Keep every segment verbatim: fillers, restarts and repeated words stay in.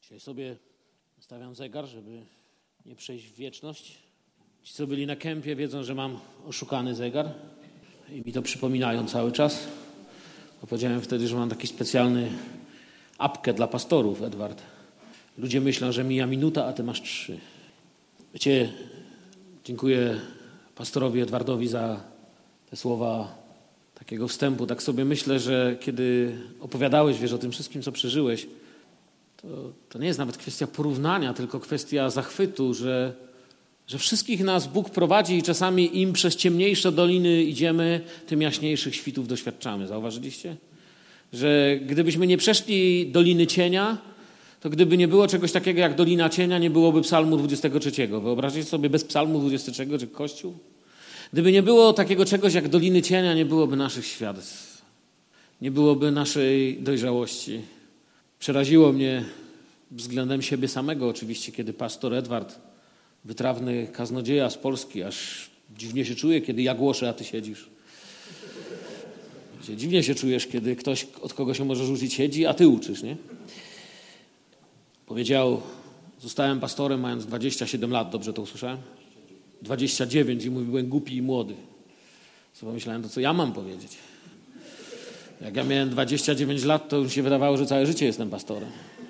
Dzisiaj sobie stawiam zegar, żeby nie przejść w wieczność. Ci, co byli na kempie, wiedzą, że mam oszukany zegar i mi to przypominają cały czas. Powiedziałem wtedy, że mam taki specjalny apkę dla pastorów, Edward. Ludzie myślą, że mija minuta, a ty masz trzy. Wiecie, dziękuję pastorowi Edwardowi za te słowa takiego wstępu. Tak sobie myślę, że kiedy opowiadałeś, wiesz, o tym wszystkim, co przeżyłeś, to, to nie jest nawet kwestia porównania, tylko kwestia zachwytu, że, że wszystkich nas Bóg prowadzi i czasami im przez ciemniejsze doliny idziemy, tym jaśniejszych świtów doświadczamy. Zauważyliście? Że gdybyśmy nie przeszli doliny cienia, to gdyby nie było czegoś takiego jak Dolina Cienia, nie byłoby Psalmu dwudziestego trzeciego. Wyobraźcie sobie bez Psalmu dwudziestego trzeciego, czy Kościół? Gdyby nie było takiego czegoś jak Doliny Cienia, nie byłoby naszych świadectw. Nie byłoby naszej dojrzałości. Przeraziło mnie względem siebie samego oczywiście, kiedy pastor Edward, wytrawny kaznodzieja z Polski, aż dziwnie się czuję, kiedy ja głoszę, a ty siedzisz. Dziwnie się czujesz, kiedy ktoś, od kogo się możesz uczyć, siedzi, a ty uczysz, nie? Powiedział, zostałem pastorem mając dwadzieścia siedem lat, dobrze to usłyszałem? dwadzieścia dziewięć i mówił, byłem głupi i młody. Co pomyślałem, to co ja mam powiedzieć? Jak ja miałem dwadzieścia dziewięć lat, to już się wydawało, że całe życie jestem pastorem.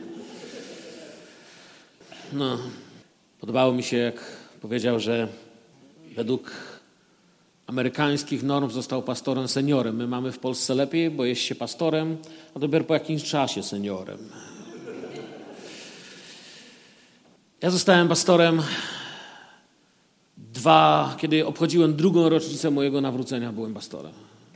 No, podobało mi się, jak powiedział, że według amerykańskich norm został pastorem seniorem. My mamy w Polsce lepiej, bo jest się pastorem, a dopiero po jakimś czasie seniorem. Ja zostałem pastorem dwa, kiedy obchodziłem drugą rocznicę mojego nawrócenia, byłem pastorem.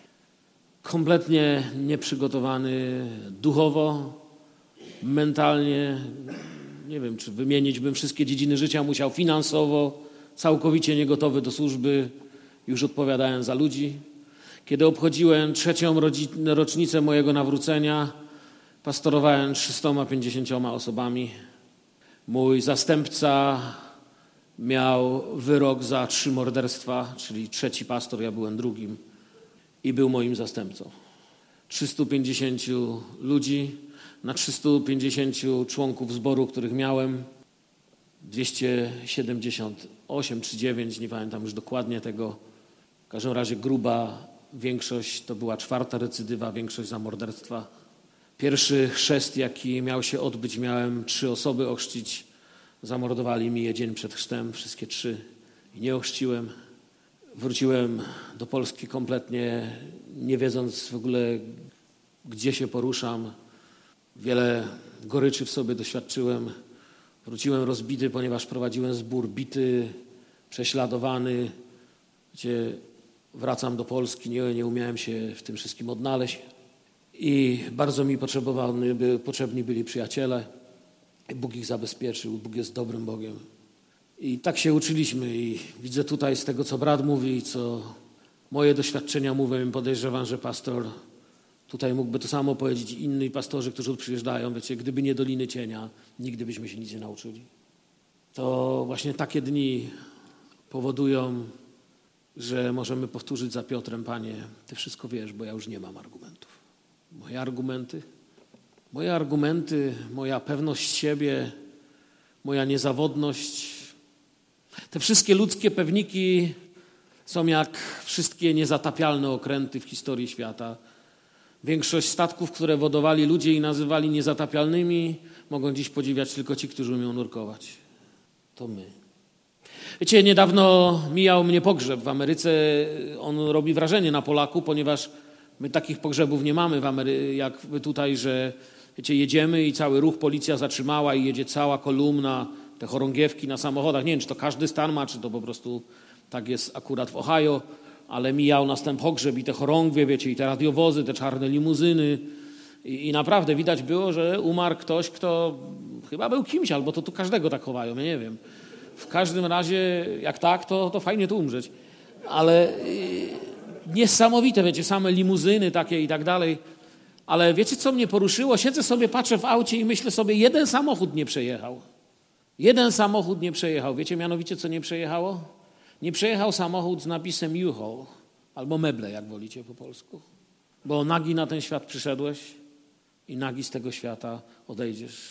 Kompletnie nieprzygotowany duchowo, mentalnie. Nie wiem, czy wymienić bym wszystkie dziedziny życia musiał, finansowo, całkowicie niegotowy do służby, już odpowiadałem za ludzi. Kiedy obchodziłem trzecią rocznicę mojego nawrócenia, pastorowałem trzysta pięćdziesiąt osobami. Mój zastępca miał wyrok za trzy morderstwa, czyli trzeci pastor, ja byłem drugim i był moim zastępcą. trzystu pięćdziesięciu ludzi, na trzystu pięćdziesięciu członków zboru, których miałem, dwieście siedemdziesiąt osiem czy dziewięć, nie pamiętam już dokładnie tego. W każdym razie gruba większość, to była czwarta recydywa, większość za morderstwa. Pierwszy chrzest, jaki miał się odbyć, miałem trzy osoby ochrzcić. Zamordowali mi je dzień przed chrztem, wszystkie trzy i nie ochrzciłem. Wróciłem do Polski kompletnie nie wiedząc w ogóle, gdzie się poruszam. Wiele goryczy w sobie doświadczyłem. Wróciłem rozbity, ponieważ prowadziłem zbór, bity, prześladowany. Gdzie wracam do Polski, nie, nie umiałem się w tym wszystkim odnaleźć. I bardzo mi potrzebowany, by, potrzebni byli przyjaciele. Bóg ich zabezpieczył. Bóg jest dobrym Bogiem. I tak się uczyliśmy i widzę tutaj z tego, co brat mówi, co moje doświadczenia mówią, podejrzewam, że pastor tutaj mógłby to samo powiedzieć i inni pastorzy, którzy tu przyjeżdżają. Wiecie, gdyby nie Doliny Cienia, nigdy byśmy się nic nie nauczyli. To właśnie takie dni powodują, że możemy powtórzyć za Piotrem, Panie, Ty wszystko wiesz, bo ja już nie mam argumentów. Moje argumenty, moje argumenty, moja pewność siebie, moja niezawodność, te wszystkie ludzkie pewniki są jak wszystkie niezatapialne okręty w historii świata. Większość statków, które wodowali ludzie i nazywali niezatapialnymi, mogą dziś podziwiać tylko ci, którzy umią nurkować. To my. Wiecie, niedawno mijał mnie pogrzeb w Ameryce. On robi wrażenie na Polaku, ponieważ my takich pogrzebów nie mamy w Amery- jak wy tutaj, że wiecie, jedziemy i cały ruch policja zatrzymała i jedzie cała kolumna, te chorągiewki na samochodach. Nie wiem, czy to każdy stan ma, czy to po prostu tak jest akurat w Ohio, ale mijał nas ten pogrzeb i te chorągwie, wiecie, i te radiowozy, te czarne limuzyny. I, i naprawdę widać było, że umarł ktoś, kto chyba był kimś, albo to tu każdego tak chowają, ja nie wiem. W każdym razie, jak tak, to, to fajnie tu umrzeć. Ale yy, niesamowite, wiecie, same limuzyny takie i tak dalej. Ale wiecie, co mnie poruszyło? Siedzę sobie, patrzę w aucie i myślę sobie, jeden samochód nie przejechał. Jeden samochód nie przejechał. Wiecie mianowicie, co nie przejechało? Nie przejechał samochód z napisem U-Haul, albo meble, jak wolicie po polsku. Bo nagi na ten świat przyszedłeś i nagi z tego świata odejdziesz.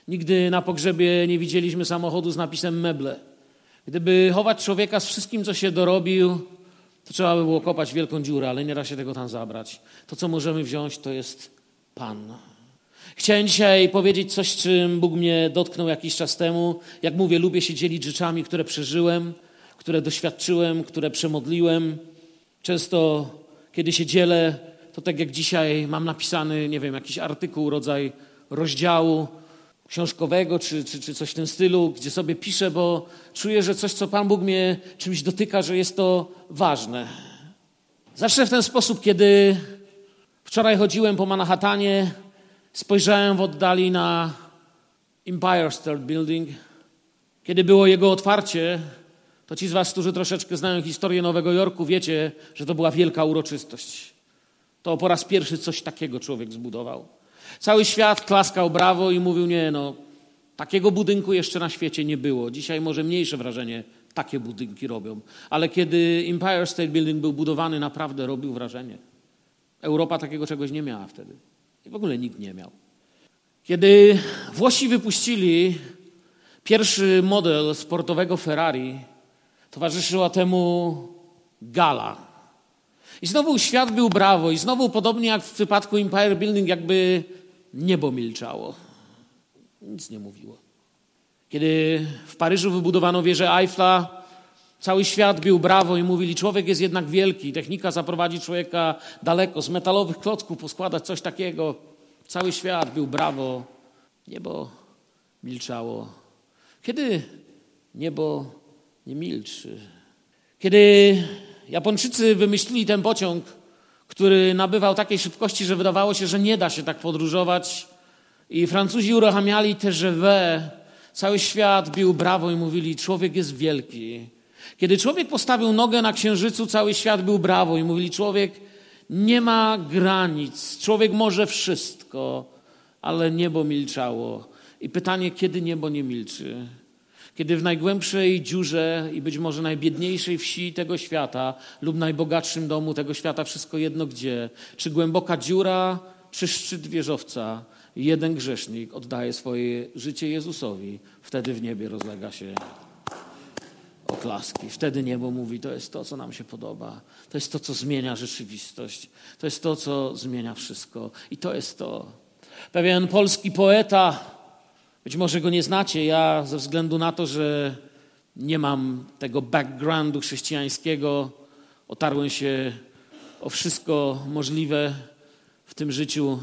Nigdy na pogrzebie nie widzieliśmy samochodu z napisem meble. Gdyby chować człowieka z wszystkim, co się dorobił, to trzeba by było kopać wielką dziurę, ale nie da się tego tam zabrać. To, co możemy wziąć, to jest Pan. Chciałem dzisiaj powiedzieć coś, czym Bóg mnie dotknął jakiś czas temu. Jak mówię, lubię się dzielić rzeczami, które przeżyłem, które doświadczyłem, które przemodliłem. Często, kiedy się dzielę, to tak jak dzisiaj mam napisany, nie wiem, jakiś artykuł, rodzaj rozdziału książkowego czy, czy, czy coś w tym stylu, gdzie sobie piszę, bo czuję, że coś, co Pan Bóg mnie czymś dotyka, że jest to ważne. Zacznę w ten sposób, kiedy wczoraj chodziłem po Manhattanie, spojrzałem w oddali na Empire State Building. Kiedy było jego otwarcie, to ci z was, którzy troszeczkę znają historię Nowego Jorku, wiecie, że to była wielka uroczystość. To po raz pierwszy coś takiego człowiek zbudował. Cały świat klaskał brawo i mówił, nie no, takiego budynku jeszcze na świecie nie było. Dzisiaj może mniejsze wrażenie takie budynki robią. Ale kiedy Empire State Building był budowany, naprawdę robił wrażenie. Europa takiego czegoś nie miała wtedy. I w ogóle nikt nie miał. Kiedy Włosi wypuścili pierwszy model sportowego Ferrari, towarzyszyła temu gala. I znowu świat był brawo i znowu podobnie jak w przypadku Empire Building jakby niebo milczało. Nic nie mówiło. Kiedy w Paryżu wybudowano wieżę Eiffla, cały świat bił brawo i mówili, człowiek jest jednak wielki, technika zaprowadzi człowieka daleko, z metalowych klocków poskładać coś takiego. Cały świat bił brawo, niebo milczało. Kiedy niebo nie milczy? Kiedy Japończycy wymyślili ten pociąg, który nabywał takiej szybkości, że wydawało się, że nie da się tak podróżować, i Francuzi uruchamiali te T G V, cały świat bił brawo i mówili, człowiek jest wielki. Kiedy człowiek postawił nogę na Księżycu, cały świat bił brawo i mówili, człowiek nie ma granic, człowiek może wszystko, ale niebo milczało. I pytanie, kiedy niebo nie milczy? Kiedy w najgłębszej dziurze i być może najbiedniejszej wsi tego świata lub najbogatszym domu tego świata, wszystko jedno gdzie, czy głęboka dziura, czy szczyt wieżowca, jeden grzesznik oddaje swoje życie Jezusowi, wtedy w niebie rozlega się oklaski. Wtedy niebo mówi, to jest to, co nam się podoba. To jest to, co zmienia rzeczywistość. To jest to, co zmienia wszystko. I to jest to. Pewien polski poeta, być może go nie znacie, ja ze względu na to, że nie mam tego backgroundu chrześcijańskiego, otarłem się o wszystko możliwe w tym życiu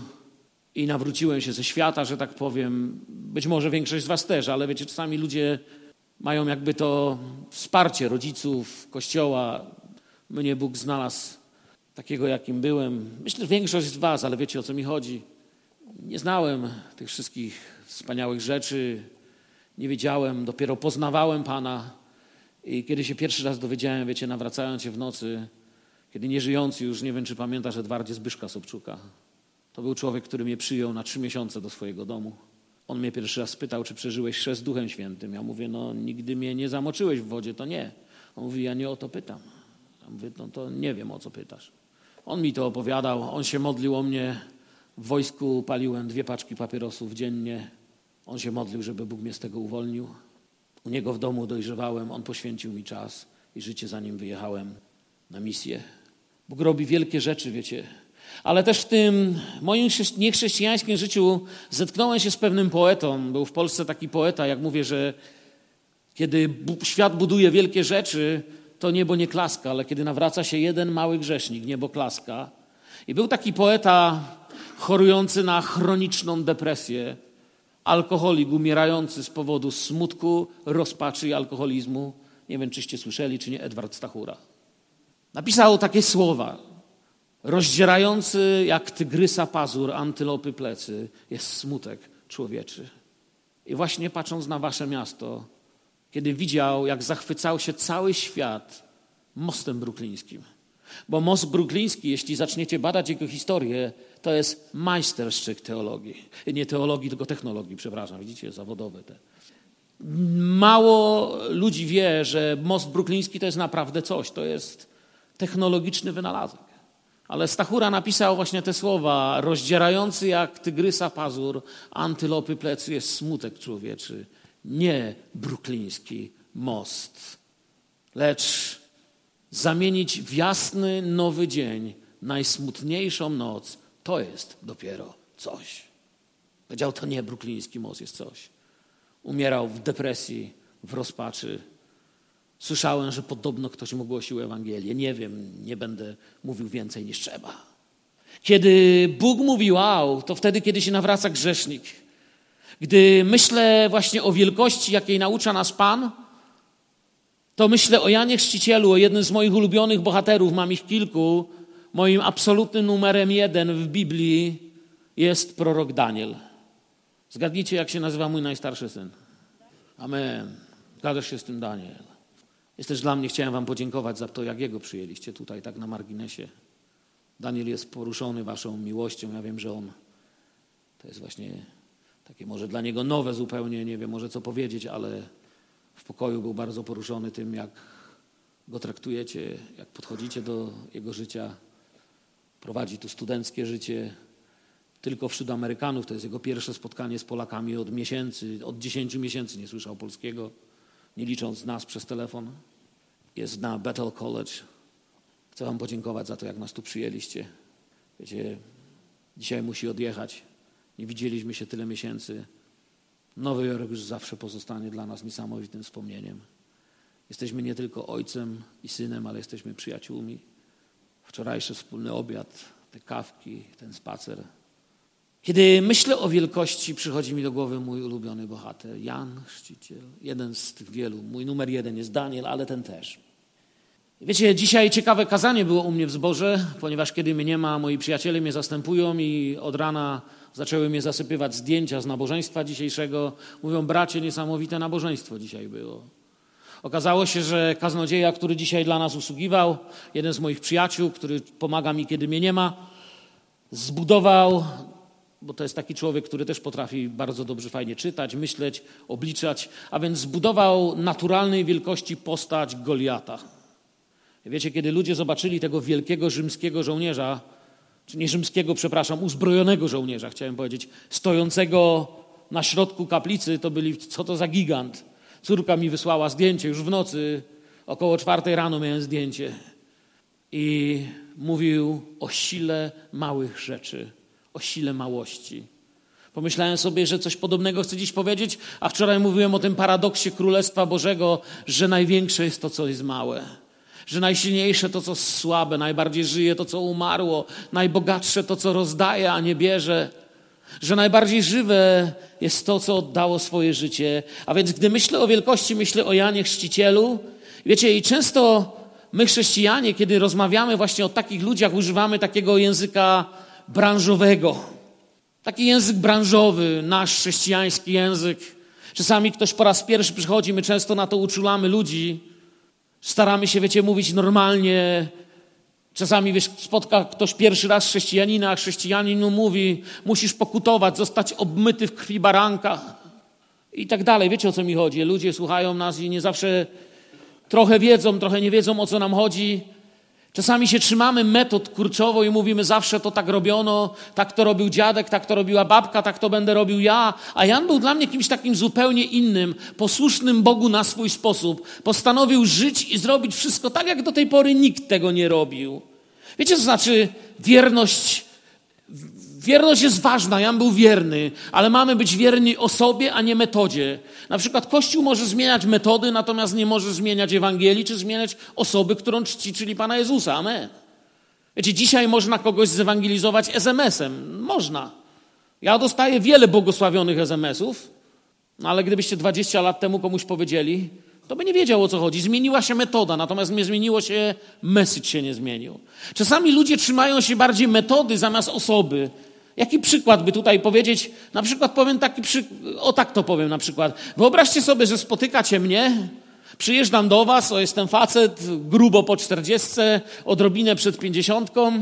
i nawróciłem się ze świata, że tak powiem. Być może większość z was też, ale wiecie, czasami ludzie mają jakby to wsparcie rodziców, kościoła. Mnie Bóg znalazł takiego, jakim byłem. Myślę, że większość z was, ale wiecie, o co mi chodzi. Nie znałem tych wszystkich wspaniałych rzeczy, nie wiedziałem, dopiero poznawałem Pana. I kiedy się pierwszy raz dowiedziałem, wiecie, nawracając się w nocy, kiedy nieżyjący już, nie wiem, czy pamiętasz, Edwardzie Zbyszka Sobczuka. To był człowiek, który mnie przyjął na trzy miesiące do swojego domu. On mnie pierwszy raz spytał, czy przeżyłeś chrzest Duchem Świętym. Ja mówię, no nigdy mnie nie zamoczyłeś w wodzie, to nie. On mówi, ja nie o to pytam. Ja mówię, no to nie wiem, o co pytasz. On mi to opowiadał, on się modlił o mnie. W wojsku paliłem dwie paczki papierosów dziennie. On się modlił, żeby Bóg mnie z tego uwolnił. U niego w domu dojrzewałem, on poświęcił mi czas i życie, zanim wyjechałem na misję. Bóg robi wielkie rzeczy, wiecie. Ale też w tym moim niechrześcijańskim życiu zetknąłem się z pewnym poetą. Był w Polsce taki poeta, jak mówię, że kiedy świat buduje wielkie rzeczy, to niebo nie klaska, ale kiedy nawraca się jeden mały grzesznik, niebo klaska. I był taki poeta chorujący na chroniczną depresję, alkoholik umierający z powodu smutku, rozpaczy i alkoholizmu. Nie wiem, czyście słyszeli, czy nie, Edward Stachura. Napisał takie słowa. Rozdzierający jak tygrysa pazur, antylopy plecy jest smutek człowieczy. I właśnie patrząc na wasze miasto, kiedy widział, jak zachwycał się cały świat mostem bruklińskim. Bo most brukliński, jeśli zaczniecie badać jego historię, to jest majsterszczyk teologii. Nie teologii, tylko technologii, przepraszam, widzicie, zawodowe te. Mało ludzi wie, że most brukliński to jest naprawdę coś. To jest technologiczny wynalazek. Ale Stachura napisał właśnie te słowa: rozdzierający jak tygrysa pazur, antylopy plecy jest smutek człowieczy. Nie brukliński most, lecz zamienić w jasny, nowy dzień najsmutniejszą noc, to jest dopiero coś. Powiedział, to nie brukliński most jest coś. Umierał w depresji, w rozpaczy. Słyszałem, że podobno ktoś mu głosił Ewangelię. Nie wiem, nie będę mówił więcej niż trzeba. Kiedy Bóg mówi wow, to wtedy, kiedy się nawraca grzesznik. Gdy myślę właśnie o wielkości, jakiej naucza nas Pan, to myślę o Janie Chrzcicielu, o jednym z moich ulubionych bohaterów, mam ich kilku. Moim absolutnym numerem jeden w Biblii jest prorok Daniel. Zgadnijcie, jak się nazywa mój najstarszy syn. Amen. Zgadzasz się z tym, Daniel. Jest też dla mnie, chciałem wam podziękować za to, jak jego przyjęliście tutaj, tak na marginesie. Daniel jest poruszony waszą miłością. Ja wiem, że on, to jest właśnie takie może dla niego nowe zupełnie, nie wiem może co powiedzieć, ale w pokoju był bardzo poruszony tym, jak go traktujecie, jak podchodzicie do jego życia. Prowadzi tu studenckie życie tylko wśród Amerykanów. To jest jego pierwsze spotkanie z Polakami od miesięcy, od dziesięciu miesięcy nie słyszał polskiego, nie licząc nas przez telefon. Jest na Bethel College. Chcę wam podziękować za to, jak nas tu przyjęliście. Wiecie, dzisiaj musi odjechać. Nie widzieliśmy się tyle miesięcy. Nowy Jork już zawsze pozostanie dla nas niesamowitym wspomnieniem. Jesteśmy nie tylko ojcem i synem, ale jesteśmy przyjaciółmi. Wczorajszy wspólny obiad, te kawki, ten spacer. Kiedy myślę o wielkości, przychodzi mi do głowy mój ulubiony bohater, Jan Chrzciciel. Jeden z tych wielu. Mój numer jeden jest Daniel, ale ten też. Wiecie, dzisiaj ciekawe kazanie było u mnie w zborze, ponieważ kiedy mnie nie ma, moi przyjaciele mnie zastępują i od rana zaczęły mnie zasypywać zdjęcia z nabożeństwa dzisiejszego. Mówią, bracie, niesamowite nabożeństwo dzisiaj było. Okazało się, że kaznodzieja, który dzisiaj dla nas usługiwał, jeden z moich przyjaciół, który pomaga mi, kiedy mnie nie ma, zbudował, bo to jest taki człowiek, który też potrafi bardzo dobrze, fajnie czytać, myśleć, obliczać, a więc zbudował naturalnej wielkości postać Goliata. Wiecie, kiedy ludzie zobaczyli tego wielkiego rzymskiego żołnierza, czy nie rzymskiego, przepraszam, uzbrojonego żołnierza, chciałem powiedzieć, stojącego na środku kaplicy, to byli, co to za gigant. Córka mi wysłała zdjęcie już w nocy, około czwartej rano miałem zdjęcie. I mówił o sile małych rzeczy, o sile małości. Pomyślałem sobie, że coś podobnego chcę dziś powiedzieć, a wczoraj mówiłem o tym paradoksie Królestwa Bożego, że największe jest to, co jest małe. Że najsilniejsze to, co słabe, najbardziej żyje to, co umarło, najbogatsze to, co rozdaje, a nie bierze. Że najbardziej żywe jest to, co oddało swoje życie. A więc gdy myślę o wielkości, myślę o Janie Chrzcicielu. Wiecie, i często my chrześcijanie, kiedy rozmawiamy właśnie o takich ludziach, używamy takiego języka branżowego. Taki język branżowy, nasz chrześcijański język. Czasami ktoś po raz pierwszy przychodzi, my często na to uczulamy ludzi. Staramy się, wiecie, mówić normalnie. Czasami, wiesz, spotka ktoś pierwszy raz chrześcijanina, a chrześcijanin mu mówi, musisz pokutować, zostać obmyty w krwi baranka i tak dalej. Wiecie, o co mi chodzi? Ludzie słuchają nas i nie zawsze trochę wiedzą, trochę nie wiedzą, o co nam chodzi. Czasami się trzymamy metod kurczowo i mówimy, zawsze to tak robiono, tak to robił dziadek, tak to robiła babka, tak to będę robił ja. A Jan był dla mnie kimś takim zupełnie innym, posłusznym Bogu na swój sposób. Postanowił żyć i zrobić wszystko tak, jak do tej pory nikt tego nie robił. Wiecie, co znaczy wierność? Wierność jest ważna, Jan był wierny, ale mamy być wierni osobie, a nie metodzie. Na przykład Kościół może zmieniać metody, natomiast nie może zmieniać Ewangelii, czy zmieniać osoby, którą czci, czyli Pana Jezusa. Amen. Wiecie, dzisiaj można kogoś zewangelizować es em esem. Można. Ja dostaję wiele błogosławionych es em esów, no ale gdybyście dwadzieścia lat temu komuś powiedzieli, to by nie wiedział, o co chodzi. Zmieniła się metoda, natomiast nie zmieniło się, message się nie zmienił. Czasami ludzie trzymają się bardziej metody zamiast osoby. Jaki przykład by tutaj powiedzieć? Na przykład powiem taki przykład, o tak to powiem na przykład. Wyobraźcie sobie, że spotykacie mnie, przyjeżdżam do was, o jestem facet, grubo po czterdziestce, odrobinę przed pięćdziesiątką.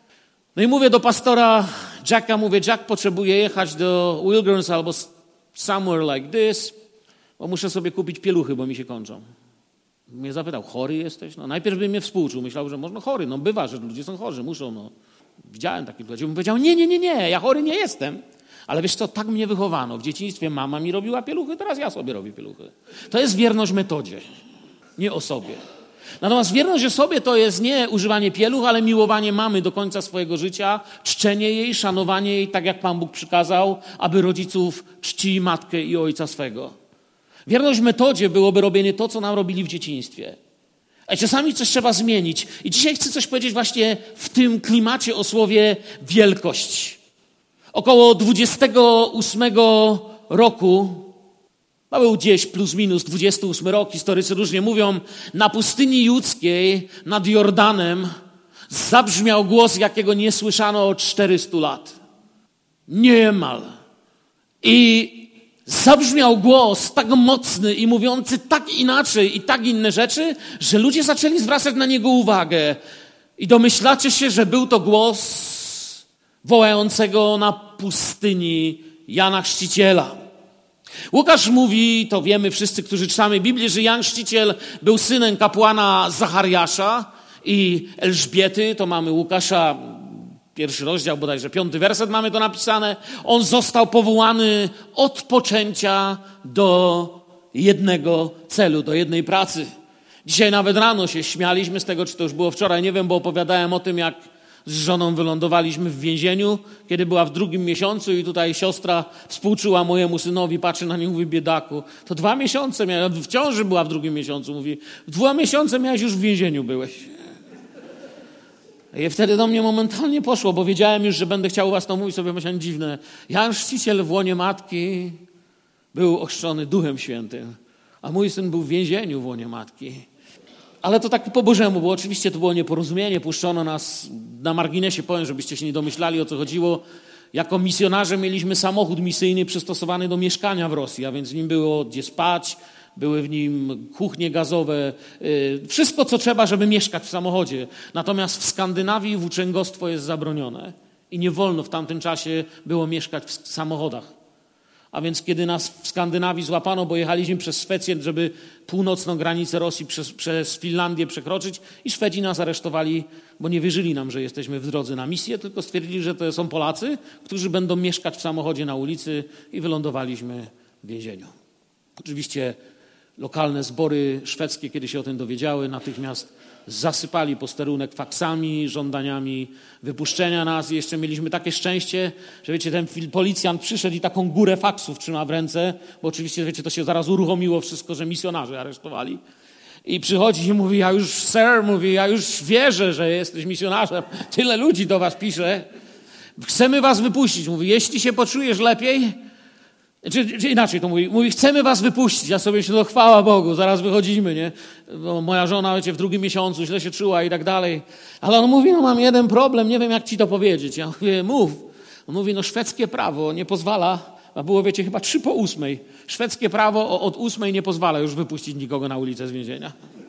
No i mówię do pastora Jacka, mówię, Jack potrzebuje jechać do Wilgers albo somewhere like this, bo muszę sobie kupić pieluchy, bo mi się kończą. Mnie zapytał, chory jesteś? No najpierw by mnie współczuł, myślał, że można chory. No bywa, że ludzie są chorzy, muszą, no. Widziałem takich ludzi. On powiedział, nie, nie, nie, nie, ja chory nie jestem. Ale wiesz co, tak mnie wychowano. W dzieciństwie mama mi robiła pieluchy, teraz ja sobie robię pieluchy. To jest wierność metodzie, nie osobie. Natomiast wierność osobie to jest nie używanie pieluch, ale miłowanie mamy do końca swojego życia, czczenie jej, szanowanie jej, tak jak Pan Bóg przykazał, aby rodziców czci matkę i ojca swego. Wierność metodzie byłoby robienie to, co nam robili w dzieciństwie. A czasami coś trzeba zmienić. I dzisiaj chcę coś powiedzieć właśnie w tym klimacie o słowie wielkość. Około dwudziestego ósmego roku, to był gdzieś plus minus dwudziesty ósmy rok, historycy różnie mówią, na pustyni judzkiej nad Jordanem zabrzmiał głos, jakiego nie słyszano od czterystu lat. Niemal. I zabrzmiał głos tak mocny i mówiący tak inaczej i tak inne rzeczy, że ludzie zaczęli zwracać na niego uwagę. I domyślacie się, że był to głos wołającego na pustyni Jana Chrzciciela. Łukasz mówi, to wiemy wszyscy, którzy czytamy Biblię, że Jan Chrzciciel był synem kapłana Zachariasza i Elżbiety. To mamy Łukasza, pierwszy rozdział, bodajże piąty werset mamy to napisane. On został powołany od poczęcia do jednego celu, do jednej pracy. Dzisiaj nawet rano się śmialiśmy z tego, czy to już było wczoraj, nie wiem, bo opowiadałem o tym, jak z żoną wylądowaliśmy w więzieniu, kiedy była w drugim miesiącu i tutaj siostra współczuła mojemu synowi, patrzy na niego i mówi, biedaku, to dwa miesiące miałem, w ciąży była w drugim miesiącu, mówi, dwa miesiące miałeś już w więzieniu byłeś. I wtedy do mnie momentalnie poszło, bo wiedziałem już, że będę chciał was to mówić, sobie myślałem dziwne. Jan Chrzciciel w łonie matki był ochrzczony Duchem Świętym, a mój syn był w więzieniu w łonie matki. Ale to tak po Bożemu, bo oczywiście to było nieporozumienie, puszczono nas, na marginesie powiem, żebyście się nie domyślali, o co chodziło. Jako misjonarze mieliśmy samochód misyjny przystosowany do mieszkania w Rosji, a więc w nim było gdzie spać, były w nim kuchnie gazowe, yy, wszystko co trzeba, żeby mieszkać w samochodzie. Natomiast w Skandynawii włóczęgostwo jest zabronione i nie wolno w tamtym czasie było mieszkać w samochodach. A więc kiedy nas w Skandynawii złapano, bo jechaliśmy przez Szwecję, żeby północną granicę Rosji przez, przez Finlandię przekroczyć i Szwedzi nas aresztowali, bo nie wierzyli nam, że jesteśmy w drodze na misję, tylko stwierdzili, że to są Polacy, którzy będą mieszkać w samochodzie na ulicy i wylądowaliśmy w więzieniu. Oczywiście lokalne zbory szwedzkie, kiedy się o tym dowiedziały, natychmiast zasypali posterunek faksami, żądaniami wypuszczenia nas i jeszcze mieliśmy takie szczęście, że wiecie, ten policjant przyszedł i taką górę faksów trzyma w ręce, bo oczywiście, wiecie, to się zaraz uruchomiło wszystko, że misjonarze aresztowali. I przychodzi i mówi, ja już, sir, mówi, ja już wierzę, że jesteś misjonarzem, tyle ludzi do was pisze, chcemy was wypuścić. Mówi, jeśli się poczujesz lepiej, Czy, czy inaczej to mówi, mówi, chcemy was wypuścić. Ja sobie myślę, no chwała Bogu, zaraz wychodzimy, nie? Bo moja żona, wiecie, w drugim miesiącu źle się czuła i tak dalej. Ale on mówi, no mam jeden problem, nie wiem jak ci to powiedzieć. Ja mówię, mów. On mówi, no szwedzkie prawo nie pozwala, a było, wiecie, chyba trzy po ósmej. Szwedzkie prawo od ósmej nie pozwala już wypuścić nikogo na ulicę z więzienia.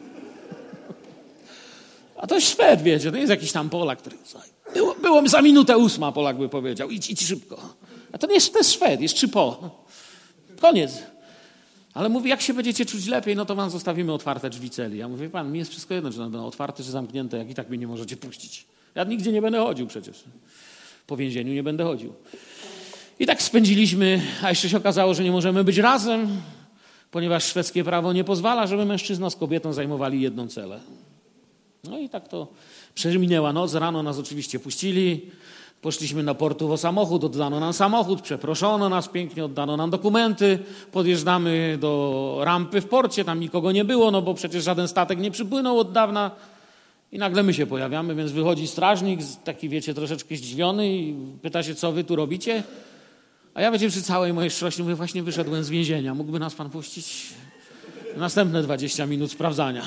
A to jest Szwed, wiecie, to nie jest jakiś tam Polak, który... Było, było za minutę ósma, Polak by powiedział, idź, idź szybko. A to nie jest, to jest Szwed, jest trzy po. Koniec. Ale mówi, jak się będziecie czuć lepiej, no to wam zostawimy otwarte drzwi celi. Ja mówię, pan, mi jest wszystko jedno, czy one będą otwarte, czy zamknięte, jak i tak mnie nie możecie puścić. Ja nigdzie nie będę chodził przecież. Po więzieniu nie będę chodził. I tak spędziliśmy, a jeszcze się okazało, że nie możemy być razem, ponieważ szwedzkie prawo nie pozwala, żeby mężczyzna z kobietą zajmowali jedną celę. No i tak to przeminęła noc, rano nas oczywiście puścili. Poszliśmy na portu o samochód, oddano nam samochód, przeproszono nas pięknie, oddano nam dokumenty, podjeżdżamy do rampy w porcie, tam nikogo nie było, no bo przecież żaden statek nie przypłynął od dawna i nagle my się pojawiamy, więc wychodzi strażnik, taki wiecie, troszeczkę zdziwiony i pyta się, co wy tu robicie? A ja wiecie, przy całej mojej szczerości mówię, właśnie wyszedłem z więzienia, mógłby nas pan puścić? Następne dwadzieścia minut sprawdzania.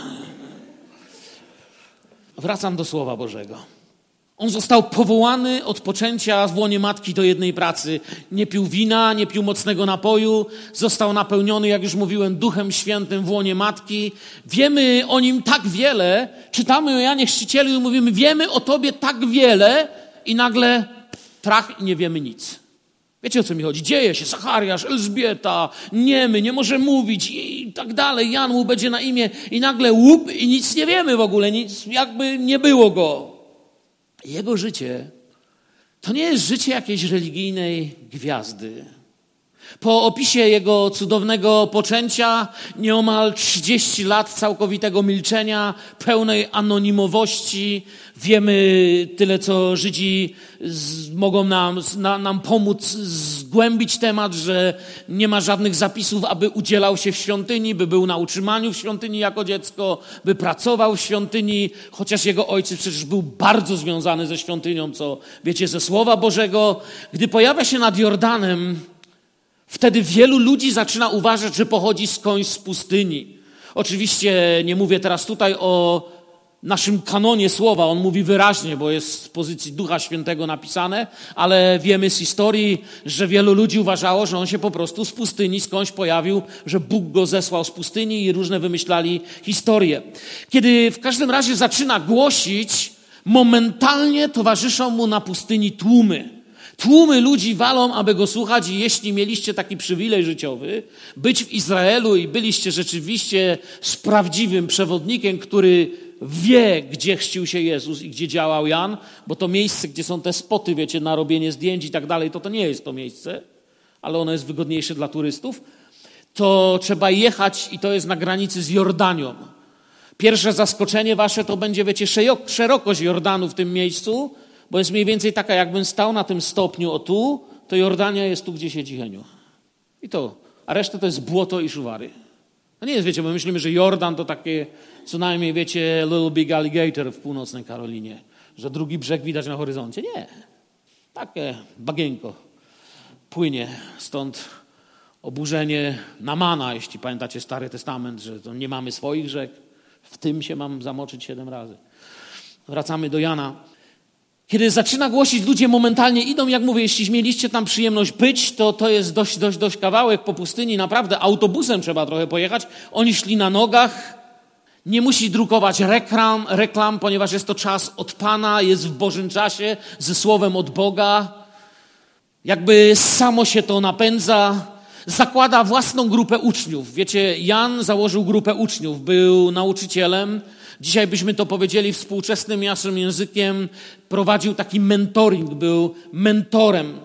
Wracam do Słowa Bożego. On został powołany od poczęcia w łonie matki do jednej pracy. Nie pił wina, nie pił mocnego napoju. Został napełniony, jak już mówiłem, Duchem Świętym w łonie matki. Wiemy o nim tak wiele. Czytamy o Janie Chrzcicielu i mówimy, wiemy o tobie tak wiele i nagle trach i nie wiemy nic. Wiecie, o co mi chodzi? Dzieje się, Zachariasz, Elżbieta, niemy, nie może mówić i tak dalej. Jan mu będzie na imię i nagle łup i nic nie wiemy w ogóle, nic, jakby nie było go. Jego życie to nie jest życie jakiejś religijnej gwiazdy. Po opisie jego cudownego poczęcia nieomal trzydzieści lat całkowitego milczenia, pełnej anonimowości. Wiemy tyle, co Żydzi z, mogą nam, na, nam pomóc zgłębić temat, że nie ma żadnych zapisów, aby udzielał się w świątyni, by był na utrzymaniu w świątyni jako dziecko, by pracował w świątyni, chociaż jego ojciec przecież był bardzo związany ze świątynią, co wiecie ze Słowa Bożego. Gdy pojawia się nad Jordanem, wtedy wielu ludzi zaczyna uważać, że pochodzi skądś z pustyni. Oczywiście nie mówię teraz tutaj o naszym kanonie słowa, on mówi wyraźnie, bo jest z pozycji Ducha Świętego napisane, ale wiemy z historii, że wielu ludzi uważało, że on się po prostu z pustyni skądś pojawił, że Bóg go zesłał z pustyni i różne wymyślali historie. Kiedy w każdym razie zaczyna głosić, momentalnie towarzyszą mu na pustyni tłumy. Tłumy ludzi walą, aby go słuchać i jeśli mieliście taki przywilej życiowy, być w Izraelu i byliście rzeczywiście z prawdziwym przewodnikiem, który wie, gdzie chrzcił się Jezus i gdzie działał Jan, bo to miejsce, gdzie są te spoty, wiecie, na robienie zdjęć i tak dalej, to to nie jest to miejsce, ale ono jest wygodniejsze dla turystów, to trzeba jechać i to jest na granicy z Jordanią. Pierwsze zaskoczenie wasze to będzie, wiecie, szerokość Jordanu w tym miejscu, bo jest mniej więcej taka, jakbym stał na tym stopniu o tu, to Jordania jest tu, gdzie siedzi Heniu. I to. A reszta to jest błoto i szuwary. No nie jest, wiecie, bo myślimy, że Jordan to takie, co najmniej, wiecie, Little Big Alligator w północnej Karolinie, że drugi brzeg widać na horyzoncie. Nie. Takie bagienko płynie. Stąd oburzenie Namana, jeśli pamiętacie Stary Testament, że to nie mamy swoich rzek. W tym się mam zamoczyć siedem razy. Wracamy do Jana. Kiedy zaczyna głosić, ludzie momentalnie idą, jak mówię, jeśli mieliście tam przyjemność być, to to jest dość, dość, dość kawałek po pustyni, naprawdę autobusem trzeba trochę pojechać. Oni szli na nogach, nie musi drukować reklam, reklam, ponieważ jest to czas od Pana, jest w Bożym czasie, ze słowem od Boga. Jakby samo się to napędza, zakłada własną grupę uczniów. Wiecie, Jan założył grupę uczniów, był nauczycielem. Dzisiaj byśmy to powiedzieli współczesnym naszym językiem, prowadził taki mentoring, był mentorem.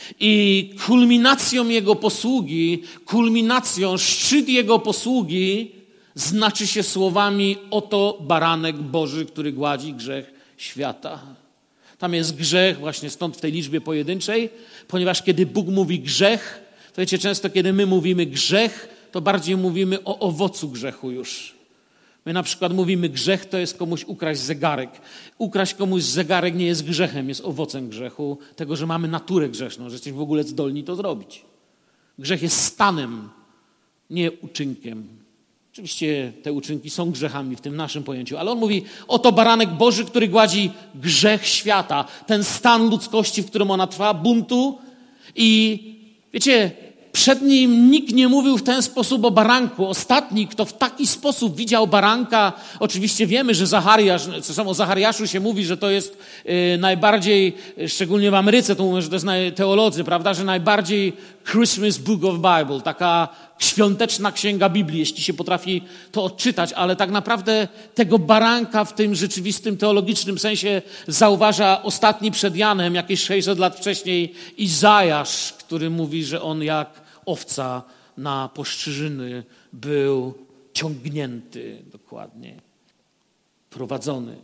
I kulminacją jego posługi, kulminacją, szczyt jego posługi znaczy się słowami: oto baranek Boży, który gładzi grzech świata. Tam jest grzech, właśnie stąd w tej liczbie pojedynczej, ponieważ kiedy Bóg mówi grzech, to wiecie, często kiedy my mówimy grzech, to bardziej mówimy o owocu grzechu już. My na przykład mówimy, grzech to jest komuś ukraść zegarek. Ukraść komuś zegarek nie jest grzechem, jest owocem grzechu, tego, że mamy naturę grzeszną, że jesteśmy w ogóle zdolni to zrobić. Grzech jest stanem, nie uczynkiem. Oczywiście te uczynki są grzechami w tym naszym pojęciu, ale on mówi, oto baranek Boży, który gładzi grzech świata. Ten stan ludzkości, w którym ona trwa, buntu. I wiecie, przed nim nikt nie mówił w ten sposób o baranku. Ostatni, kto w taki sposób widział baranka, oczywiście wiemy, że Zachariasz, zresztą o Zachariaszu się mówi, że to jest y, najbardziej, szczególnie w Ameryce, to mówią, że to jest naj, teolodzy, prawda, że najbardziej Christmas Book of Bible, taka świąteczna księga Biblii, jeśli się potrafi to odczytać, ale tak naprawdę tego baranka w tym rzeczywistym teologicznym sensie zauważa ostatni przed Janem, jakieś sześćset lat wcześniej, Izajasz, który mówi, że on jak owca na poszczyżyny był ciągnięty, dokładnie, prowadzony.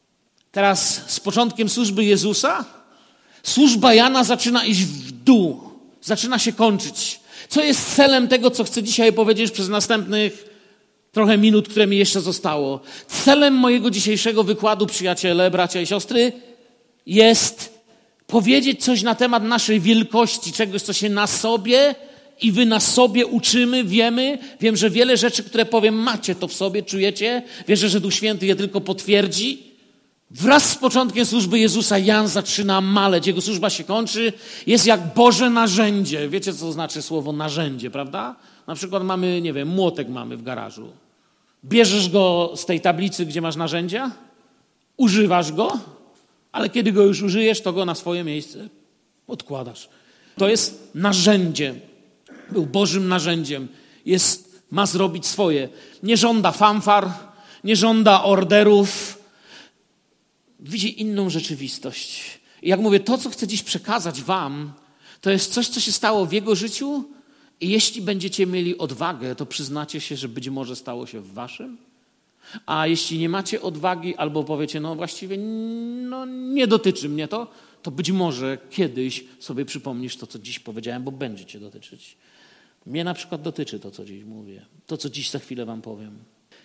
Teraz z początkiem służby Jezusa służba Jana zaczyna iść w dół, zaczyna się kończyć. Co jest celem tego, co chcę dzisiaj powiedzieć przez następnych trochę minut, które mi jeszcze zostało? Celem mojego dzisiejszego wykładu, przyjaciele, bracia i siostry, jest powiedzieć coś na temat naszej wielkości, czegoś, co się na sobie i wy na sobie uczymy, wiemy. Wiem, że wiele rzeczy, które powiem, macie to w sobie, czujecie. Wierzę, że Duch Święty je tylko potwierdzi. Wraz z początkiem służby Jezusa Jan zaczyna maleć. Jego służba się kończy. Jest jak Boże narzędzie. Wiecie, co znaczy słowo narzędzie, prawda? Na przykład mamy, nie wiem, młotek mamy w garażu. Bierzesz go z tej tablicy, gdzie masz narzędzia, używasz go, ale kiedy go już użyjesz, to go na swoje miejsce odkładasz. To jest narzędzie. Był Bożym narzędziem. Jest, ma zrobić swoje. Nie żąda fanfar, nie żąda orderów. Widzi inną rzeczywistość. I jak mówię, to, co chcę dziś przekazać wam, to jest coś, co się stało w jego życiu i jeśli będziecie mieli odwagę, to przyznacie się, że być może stało się w waszym. A jeśli nie macie odwagi albo powiecie, no właściwie no, nie dotyczy mnie to, to być może kiedyś sobie przypomnisz to, co dziś powiedziałem, bo będzie cię dotyczyć. Mnie na przykład dotyczy to, co dziś mówię. To, co dziś za chwilę wam powiem.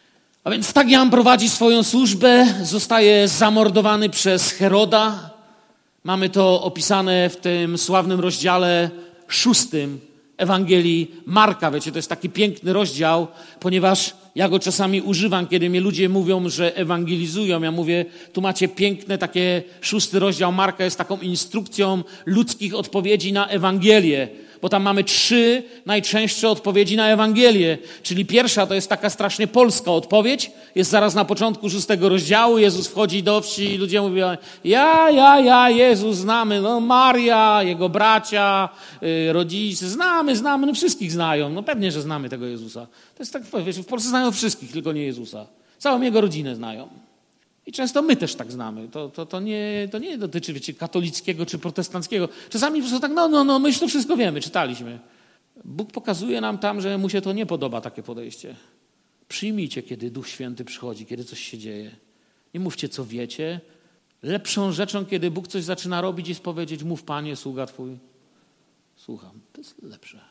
A więc tak Jan prowadzi swoją służbę, zostaje zamordowany przez Heroda. Mamy to opisane w tym sławnym rozdziale szóstym Ewangelii Marka. Wiecie, to jest taki piękny rozdział, ponieważ ja go czasami używam, kiedy mnie ludzie mówią, że ewangelizują. Ja mówię, tu macie piękne takie szósty rozdział Marka, jest taką instrukcją ludzkich odpowiedzi na Ewangelię. Bo tam mamy trzy najczęstsze odpowiedzi na Ewangelię. Czyli pierwsza to jest taka strasznie polska odpowiedź. Jest zaraz na początku szóstego rozdziału. Jezus wchodzi do wsi i ludzie mówią, ja, ja, ja, Jezus znamy. No Maria, jego bracia, yy, rodzice. Znamy, znamy, no wszystkich znają. No pewnie, że znamy tego Jezusa. To jest tak, wiesz, w Polsce znają wszystkich, tylko nie Jezusa. Całą jego rodzinę znają. I często my też tak znamy. To, to, to, nie, to nie dotyczy, wiecie, katolickiego czy protestanckiego. Czasami po prostu tak, no, no, no, my już to wszystko wiemy, czytaliśmy. Bóg pokazuje nam tam, że mu się to nie podoba, takie podejście. Przyjmijcie, kiedy Duch Święty przychodzi, kiedy coś się dzieje. Nie mówcie, co wiecie. Lepszą rzeczą, kiedy Bóg coś zaczyna robić, jest powiedzieć, mów Panie, sługa Twój. Słucham. To jest lepsze.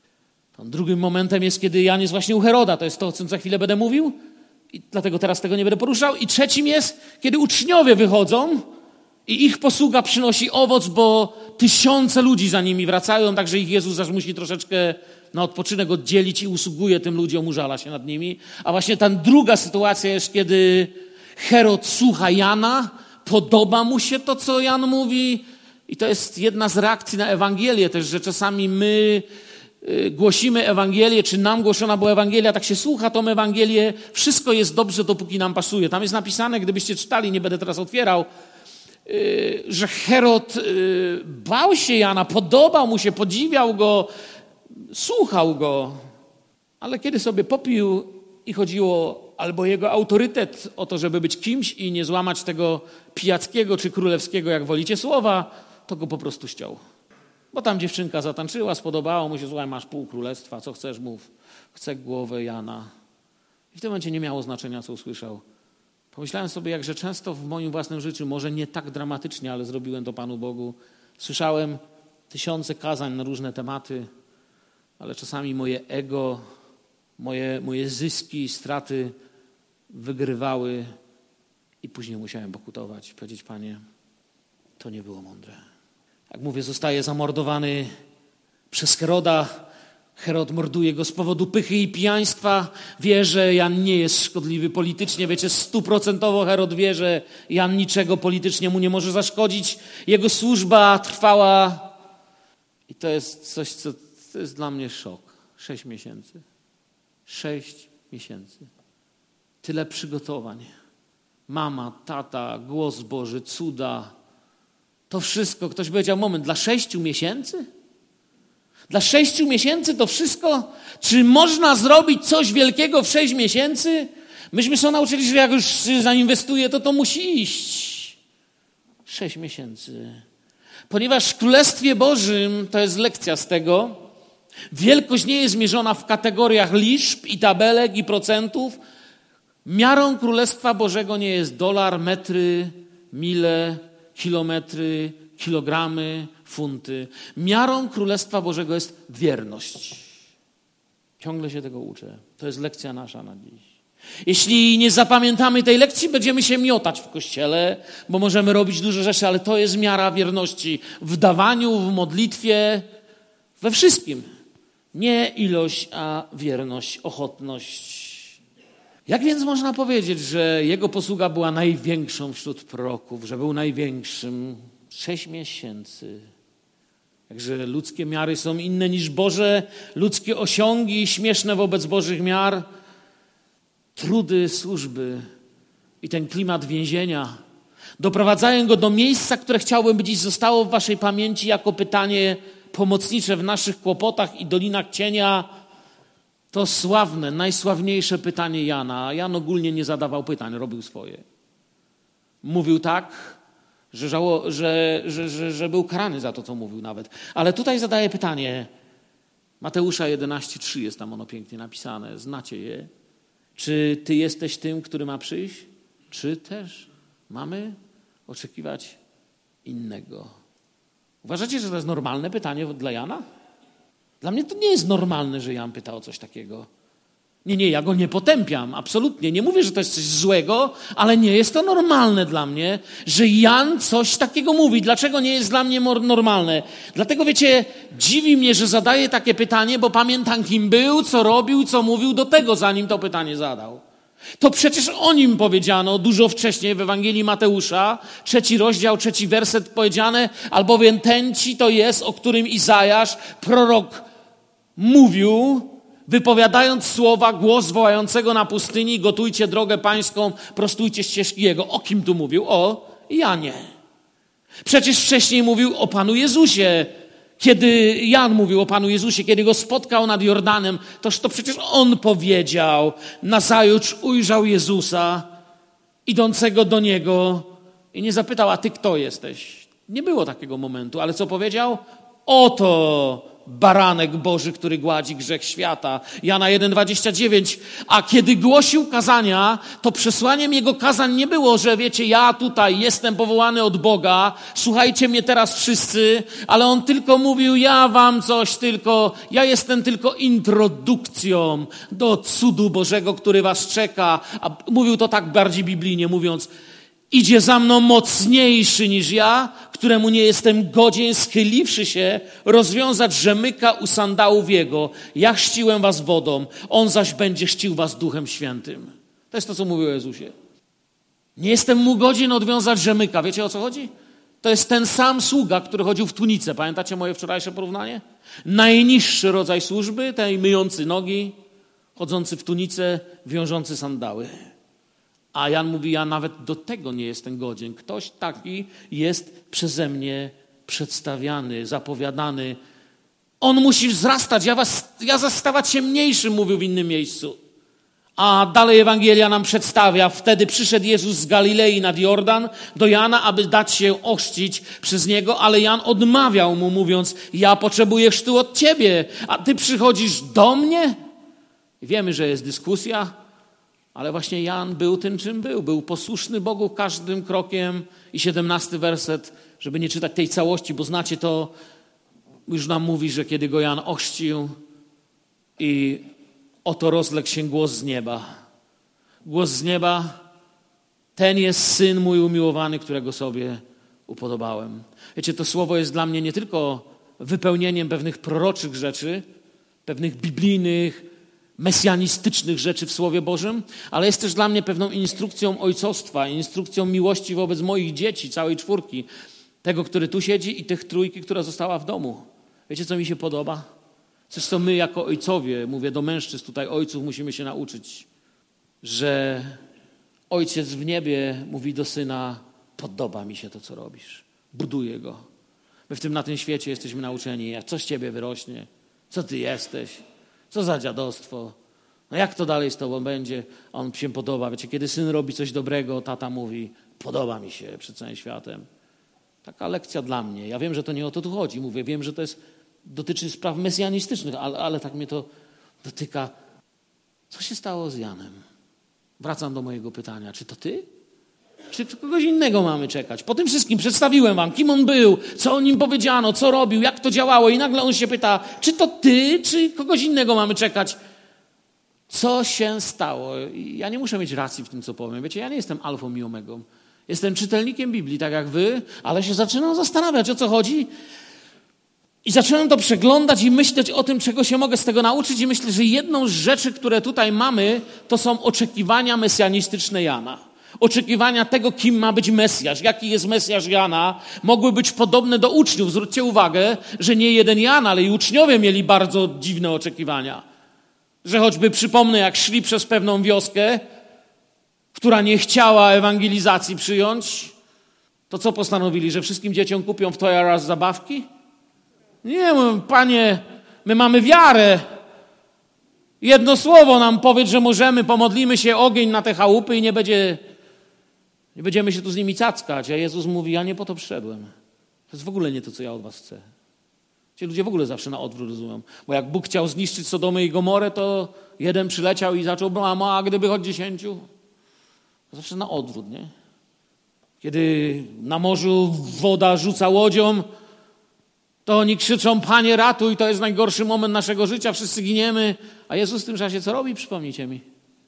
Tym drugim momentem jest, kiedy Jan jest właśnie u Heroda. To jest to, o czym za chwilę będę mówił. I dlatego teraz tego nie będę poruszał. I trzecim jest, kiedy uczniowie wychodzą i ich posługa przynosi owoc, bo tysiące ludzi za nimi wracają, także ich Jezus aż musi troszeczkę na odpoczynek oddzielić i usługuje tym ludziom, użala się nad nimi. A właśnie ta druga sytuacja jest, kiedy Herod słucha Jana, podoba mu się to, co Jan mówi i to jest jedna z reakcji na Ewangelię też, że czasami my głosimy Ewangelię, czy nam głoszona była Ewangelia, tak się słucha tą Ewangelię, wszystko jest dobrze, dopóki nam pasuje. Tam jest napisane, gdybyście czytali, nie będę teraz otwierał, że Herod bał się Jana, podobał mu się, podziwiał go, słuchał go, ale kiedy sobie popił i chodziło albo jego autorytet o to, żeby być kimś i nie złamać tego pijackiego czy królewskiego, jak wolicie, słowa, to go po prostu ściął. Bo tam dziewczynka zatańczyła, spodobało mu się, słuchaj, masz pół królestwa, co chcesz, mów. Chcę głowę Jana. I w tym momencie nie miało znaczenia, co usłyszał. Pomyślałem sobie, jakże często w moim własnym życiu, może nie tak dramatycznie, ale zrobiłem to Panu Bogu. Słyszałem tysiące kazań na różne tematy, ale czasami moje ego, moje, moje zyski i straty wygrywały i później musiałem pokutować. Powiedzieć, Panie, to nie było mądre. Jak mówię, zostaje zamordowany przez Heroda. Herod morduje go z powodu pychy i pijaństwa. Wie, że Jan nie jest szkodliwy politycznie. Wiecie, stuprocentowo Herod wie, że Jan niczego politycznie mu nie może zaszkodzić. Jego służba trwała i to jest coś, co to jest dla mnie szok. Sześć miesięcy. Sześć miesięcy. Tyle przygotowań. Mama, tata, głos Boży, cuda. To wszystko, ktoś powiedział, moment, dla sześciu miesięcy? Dla sześciu miesięcy to wszystko? Czy można zrobić coś wielkiego w sześć miesięcy? Myśmy się nauczyli, że jak już zainwestuje, to to musi iść. Sześć miesięcy. Ponieważ w Królestwie Bożym, to jest lekcja z tego, wielkość nie jest mierzona w kategoriach liczb i tabelek i procentów. Miarą Królestwa Bożego nie jest dolar, metry, mile, kilometry, kilogramy, funty. Miarą Królestwa Bożego jest wierność. Ciągle się tego uczę. To jest lekcja nasza na dziś. Jeśli nie zapamiętamy tej lekcji, będziemy się miotać w kościele, bo możemy robić dużo rzeczy, ale to jest miara wierności w dawaniu, w modlitwie, we wszystkim. Nie ilość, a wierność, ochotność. Jak więc można powiedzieć, że jego posługa była największą wśród proroków, że był największym? Sześć miesięcy. Także ludzkie miary są inne niż Boże, ludzkie osiągi śmieszne wobec Bożych miar, trudy służby i ten klimat więzienia doprowadzają go do miejsca, które chciałbym, by dziś zostało w waszej pamięci jako pytanie, pomocnicze w naszych kłopotach i dolinach cienia, to sławne, najsławniejsze pytanie Jana. Jan ogólnie nie zadawał pytań, robił swoje. Mówił tak, że, żało, że, że, że, że był karany za to, co mówił nawet. Ale tutaj zadaje pytanie, Mateusza jedenaście trzy jest tam ono pięknie napisane, znacie je. Czy ty jesteś tym, który ma przyjść? Czy też mamy oczekiwać innego? Uważacie, że to jest normalne pytanie dla Jana? Dla mnie to nie jest normalne, że Jan pyta o coś takiego. Nie, nie, ja go nie potępiam, absolutnie. Nie mówię, że to jest coś złego, ale nie jest to normalne dla mnie, że Jan coś takiego mówi. Dlaczego nie jest dla mnie normalne? Dlatego, wiecie, dziwi mnie, że zadaje takie pytanie, bo pamiętam, kim był, co robił, co mówił do tego, zanim to pytanie zadał. To przecież o nim powiedziano dużo wcześniej w Ewangelii Mateusza, trzeci rozdział, trzeci werset powiedziane, albowiem ten ci to jest, o którym Izajasz, prorok, mówił, wypowiadając słowa, głos wołającego na pustyni, gotujcie drogę pańską, prostujcie ścieżki jego. O kim tu mówił? O Janie. Przecież wcześniej mówił o Panu Jezusie. Kiedy Jan mówił o Panu Jezusie, kiedy go spotkał nad Jordanem, toż to przecież on powiedział, nazajutrz ujrzał Jezusa, idącego do niego i nie zapytał, a ty kto jesteś? Nie było takiego momentu, ale co powiedział? Oto baranek Boży, który gładzi grzech świata. Jana jeden dwadzieścia dziewięć. A kiedy głosił kazania, to przesłaniem jego kazań nie było, że wiecie, ja tutaj jestem powołany od Boga, słuchajcie mnie teraz wszyscy, ale on tylko mówił, ja wam coś tylko, ja jestem tylko introdukcją do cudu Bożego, który was czeka. A mówił to tak bardziej biblijnie, mówiąc, idzie za mną mocniejszy niż ja, któremu nie jestem godzien, schyliwszy się, rozwiązać rzemyka u sandałów jego. Ja chrzciłem was wodą, on zaś będzie chrzcił was Duchem Świętym. To jest to, co mówił o Jezusie. Nie jestem mu godzien odwiązać rzemyka. Wiecie, o co chodzi? To jest ten sam sługa, który chodził w tunice. Pamiętacie moje wczorajsze porównanie? Najniższy rodzaj służby, ten myjący nogi, chodzący w tunice, wiążący sandały. A Jan mówi, ja nawet do tego nie jestem godzien. Ktoś taki jest przeze mnie przedstawiany, zapowiadany. On musi wzrastać, ja, was, ja zastawać się mniejszym, mówił w innym miejscu. A dalej Ewangelia nam przedstawia, wtedy przyszedł Jezus z Galilei nad Jordan do Jana, aby dać się ochrzcić przez niego, ale Jan odmawiał mu, mówiąc, ja potrzebuję chrztu od ciebie, a ty przychodzisz do mnie? I wiemy, że jest dyskusja. Ale właśnie Jan był tym, czym był. Był posłuszny Bogu każdym krokiem. I siedemnasty werset, żeby nie czytać tej całości, bo znacie to, już nam mówi, że kiedy go Jan ochrzcił i oto rozległ się głos z nieba. Głos z nieba, ten jest Syn mój umiłowany, którego sobie upodobałem. Wiecie, to słowo jest dla mnie nie tylko wypełnieniem pewnych proroczych rzeczy, pewnych biblijnych, mesjanistycznych rzeczy w Słowie Bożym, ale jest też dla mnie pewną instrukcją ojcostwa, instrukcją miłości wobec moich dzieci, całej czwórki, tego, który tu siedzi i tych trójki, która została w domu. Wiecie, co mi się podoba? Coś, co my jako ojcowie, mówię do mężczyzn tutaj, ojców, musimy się nauczyć, że ojciec w niebie mówi do syna, podoba mi się to, co robisz, buduję go. My w tym na tym świecie jesteśmy nauczeni, jak co z ciebie wyrośnie, co ty jesteś, co za dziadostwo? No jak to dalej z tobą będzie? A on się podoba. Wiecie, kiedy syn robi coś dobrego, tata mówi, podoba mi się przed całym światem. Taka lekcja dla mnie. Ja wiem, że to nie o to tu chodzi. Mówię, wiem, że to jest, dotyczy spraw mesjanistycznych, ale, ale tak mnie to dotyka. Co się stało z Janem? Wracam do mojego pytania. Czy to ty? Czy kogoś innego mamy czekać? Po tym wszystkim przedstawiłem wam, kim on był, co o nim powiedziano, co robił, jak to działało i nagle on się pyta, czy to ty, czy kogoś innego mamy czekać? Co się stało? Ja nie muszę mieć racji w tym, co powiem. Wiecie, ja nie jestem alfą i omegą. Jestem czytelnikiem Biblii, tak jak wy, ale się zaczynam zastanawiać, o co chodzi. I zaczynam to przeglądać i myśleć o tym, czego się mogę z tego nauczyć. I myślę, że jedną z rzeczy, które tutaj mamy, to są oczekiwania mesjanistyczne Jana. Oczekiwania tego, kim ma być Mesjasz, jaki jest Mesjasz Jana, mogły być podobne do uczniów. Zwróćcie uwagę, że nie jeden Jan, ale i uczniowie mieli bardzo dziwne oczekiwania. Że choćby przypomnę, jak szli przez pewną wioskę, która nie chciała ewangelizacji przyjąć, to co postanowili, że wszystkim dzieciom kupią w Toys R Us zabawki? Nie, mówię, Panie, my mamy wiarę. Jedno słowo nam powiedz, że możemy, pomodlimy się, ogień na te chałupy i nie będzie, nie będziemy się tu z nimi cackać. A Jezus mówi, ja nie po to przyszedłem. To jest w ogóle nie to, co ja od was chcę. Ci ludzie w ogóle zawsze na odwrót rozumią. Bo jak Bóg chciał zniszczyć Sodomę i Gomorę, to jeden przyleciał i zaczął, mamo, a gdyby choć dziesięciu? Zawsze na odwrót, nie? Kiedy na morzu woda rzuca łodzią, to oni krzyczą, Panie, ratuj, to jest najgorszy moment naszego życia, wszyscy giniemy. A Jezus w tym czasie co robi? Przypomnijcie mi.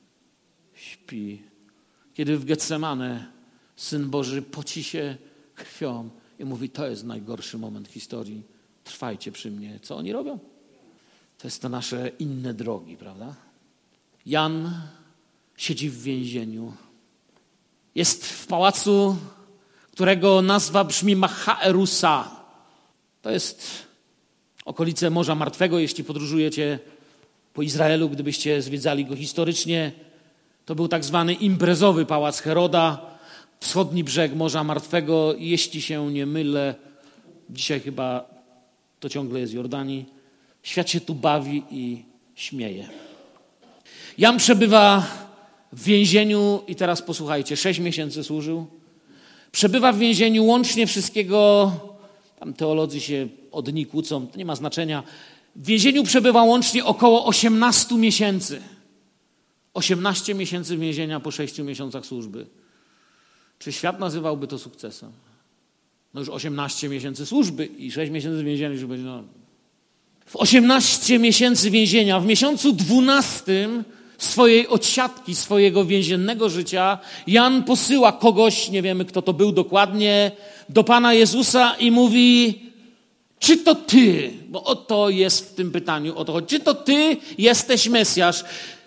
Śpi. Kiedy w Getsemane Syn Boży poci się krwią i mówi, to jest najgorszy moment historii. Trwajcie przy mnie. Co oni robią? To jest te nasze inne drogi, prawda? Jan siedzi w więzieniu. Jest w pałacu, którego nazwa brzmi Machaerusa. To jest okolice Morza Martwego. Jeśli podróżujecie po Izraelu, gdybyście zwiedzali go historycznie, to był tak zwany imprezowy pałac Heroda, wschodni brzeg Morza Martwego. Jeśli się nie mylę, dzisiaj chyba to ciągle jest Jordanii. Świat się tu bawi i śmieje. Jan przebywa w więzieniu i teraz posłuchajcie, sześć miesięcy służył. Przebywa w więzieniu łącznie wszystkiego, tam teolodzy się o dni kłócą, to nie ma znaczenia. W więzieniu przebywa łącznie około osiemnaście miesięcy. osiemnaście miesięcy więzienia po sześciu miesiącach służby. Czy świat nazywałby to sukcesem? No już osiemnaście miesięcy służby i sześć miesięcy więzienia już będzie, no. W osiemnaście miesięcy więzienia, w miesiącu dwunastym swojej odsiadki, swojego więziennego życia, Jan posyła kogoś, nie wiemy kto to był dokładnie, do Pana Jezusa i mówi, czy to Ty, bo o to jest w tym pytaniu, o to chodzi, czy to Ty jesteś Mesjasz?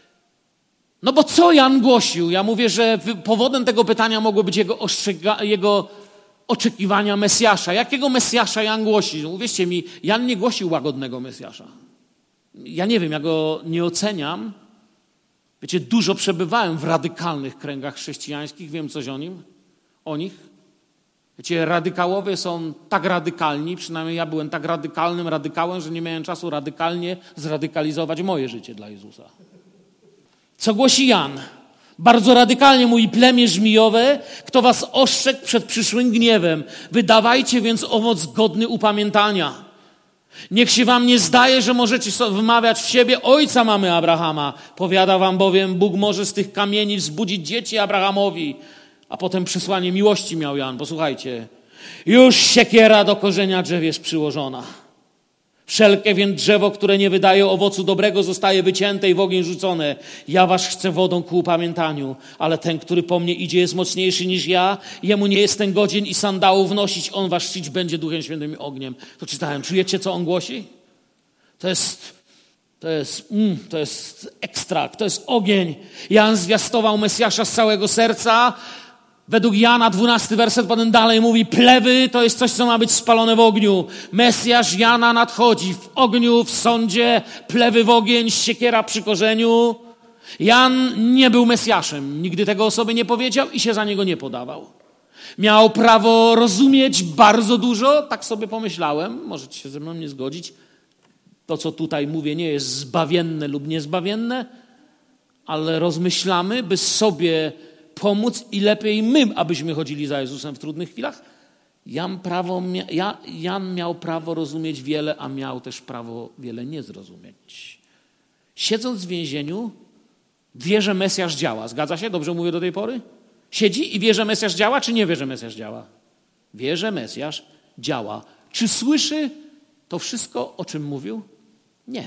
No bo co Jan głosił? Ja mówię, że powodem tego pytania mogły być jego, ostrzega- jego oczekiwania Mesjasza. Jakiego Mesjasza Jan głosi? No uwierzcie mi, Jan nie głosił łagodnego Mesjasza. Ja nie wiem, ja go nie oceniam. Wiecie, dużo przebywałem w radykalnych kręgach chrześcijańskich, wiem coś o nim, o nich. Wiecie, radykałowie są tak radykalni, przynajmniej ja byłem tak radykalnym radykałem, że nie miałem czasu radykalnie zradykalizować moje życie dla Jezusa. Co głosi Jan? Bardzo radykalnie mówi, plemię żmijowe, kto was ostrzegł przed przyszłym gniewem. Wydawajcie więc owoc godny upamiętania. Niech się wam nie zdaje, że możecie sobie wymawiać w siebie, ojca mamy Abrahama. Powiada wam bowiem, Bóg może z tych kamieni wzbudzić dzieci Abrahamowi. A potem przesłanie miłości miał Jan. Posłuchajcie. Już siekiera do korzenia drzew jest przyłożona. Wszelkie więc drzewo, które nie wydaje owocu dobrego, zostaje wycięte i w ogień rzucone. Ja was chcę wodą ku upamiętaniu, ale ten, który po mnie idzie, jest mocniejszy niż ja. Jemu nie jestem godzien i sandałów nosić. On was czcić będzie Duchem Świętym i ogniem. To czytałem. Czujecie, co on głosi? To jest, to jest, mm, to jest ekstrakt, to jest ogień. Jan zwiastował Mesjasza z całego serca. Według Jana dwunasty werset, potem dalej mówi, plewy to jest coś, co ma być spalone w ogniu. Mesjasz Jana nadchodzi w ogniu, w sądzie, plewy w ogień, siekiera przy korzeniu. Jan nie był Mesjaszem, nigdy tego o sobie nie powiedział i się za niego nie podawał. Miał prawo rozumieć bardzo dużo, tak sobie pomyślałem, możecie się ze mną nie zgodzić. To, co tutaj mówię, nie jest zbawienne lub niezbawienne, ale rozmyślamy, by sobie pomóc i lepiej my, abyśmy chodzili za Jezusem w trudnych chwilach. Jan, prawo, Jan miał prawo rozumieć wiele, a miał też prawo wiele nie zrozumieć. Siedząc w więzieniu, wie, że Mesjasz działa. Zgadza się? Dobrze mówię do tej pory? Siedzi i wie, że Mesjasz działa, czy nie wie, że Mesjasz działa? Wie, że Mesjasz działa. Czy słyszy to wszystko, o czym mówił? Nie.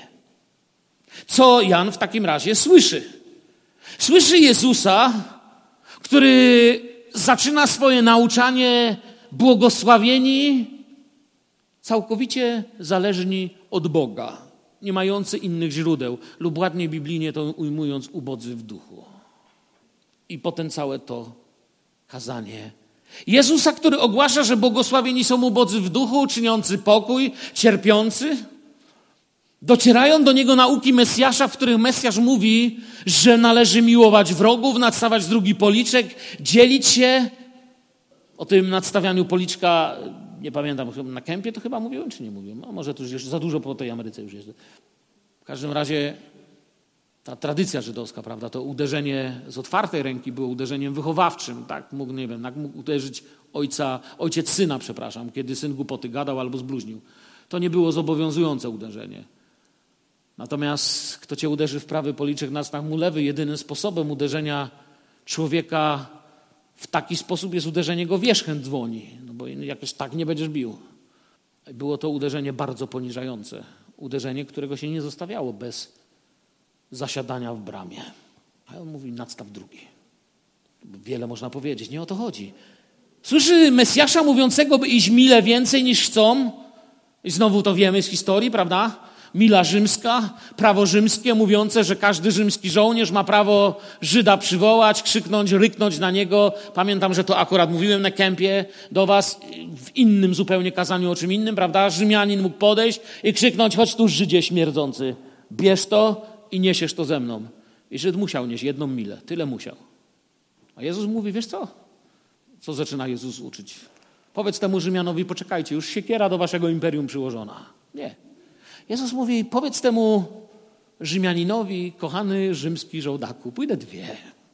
Co Jan w takim razie słyszy? Słyszy Jezusa, który zaczyna swoje nauczanie błogosławieni, całkowicie zależni od Boga, nie mający innych źródeł, lub ładnie biblijnie to ujmując, ubodzy w duchu. I potem całe to kazanie Jezusa, który ogłasza, że błogosławieni są ubodzy w duchu, czyniący pokój, cierpiący. Docierają do niego nauki Mesjasza, w których Mesjasz mówi, że należy miłować wrogów, nadstawiać drugi policzek, dzielić się. O tym nadstawianiu policzka nie pamiętam, na kempie to chyba mówiłem, czy nie mówiłem? No, może to już za dużo po tej Ameryce już jeżdżę. W każdym razie ta tradycja żydowska, prawda, to uderzenie z otwartej ręki było uderzeniem wychowawczym. Tak mógł, nie wiem, tak mógł uderzyć ojca, ojciec syna, przepraszam, kiedy syn głupoty gadał albo zbluźnił. To nie było zobowiązujące uderzenie. Natomiast kto cię uderzy w prawy policzek, na znak mu lewy, jedynym sposobem uderzenia człowieka w taki sposób jest uderzenie go wierzchem dzwoni, no bo jakoś tak nie będziesz bił. Było to uderzenie bardzo poniżające. Uderzenie, którego się nie zostawiało bez zasiadania w bramie. A on mówi, nadstaw drugi. Wiele można powiedzieć, nie o to chodzi. Słyszy Mesjasza mówiącego, by iść mile więcej niż chcą. I znowu to wiemy z historii, prawda? Mila rzymska, prawo rzymskie mówiące, że każdy rzymski żołnierz ma prawo Żyda przywołać, krzyknąć, ryknąć na niego. Pamiętam, że to akurat mówiłem na kempie do was w innym zupełnie kazaniu o czym innym, prawda? Rzymianin mógł podejść i krzyknąć, chodź tu Żydzie śmierdzący, bierz to i niesiesz to ze mną. I Żyd musiał nieść jedną milę, tyle musiał. A Jezus mówi, wiesz co? Co zaczyna Jezus uczyć? Powiedz temu Rzymianowi, poczekajcie, już siekiera do waszego imperium przyłożona. Nie. Jezus mówi, powiedz temu Rzymianinowi, kochany rzymski żołdaku, pójdę dwie.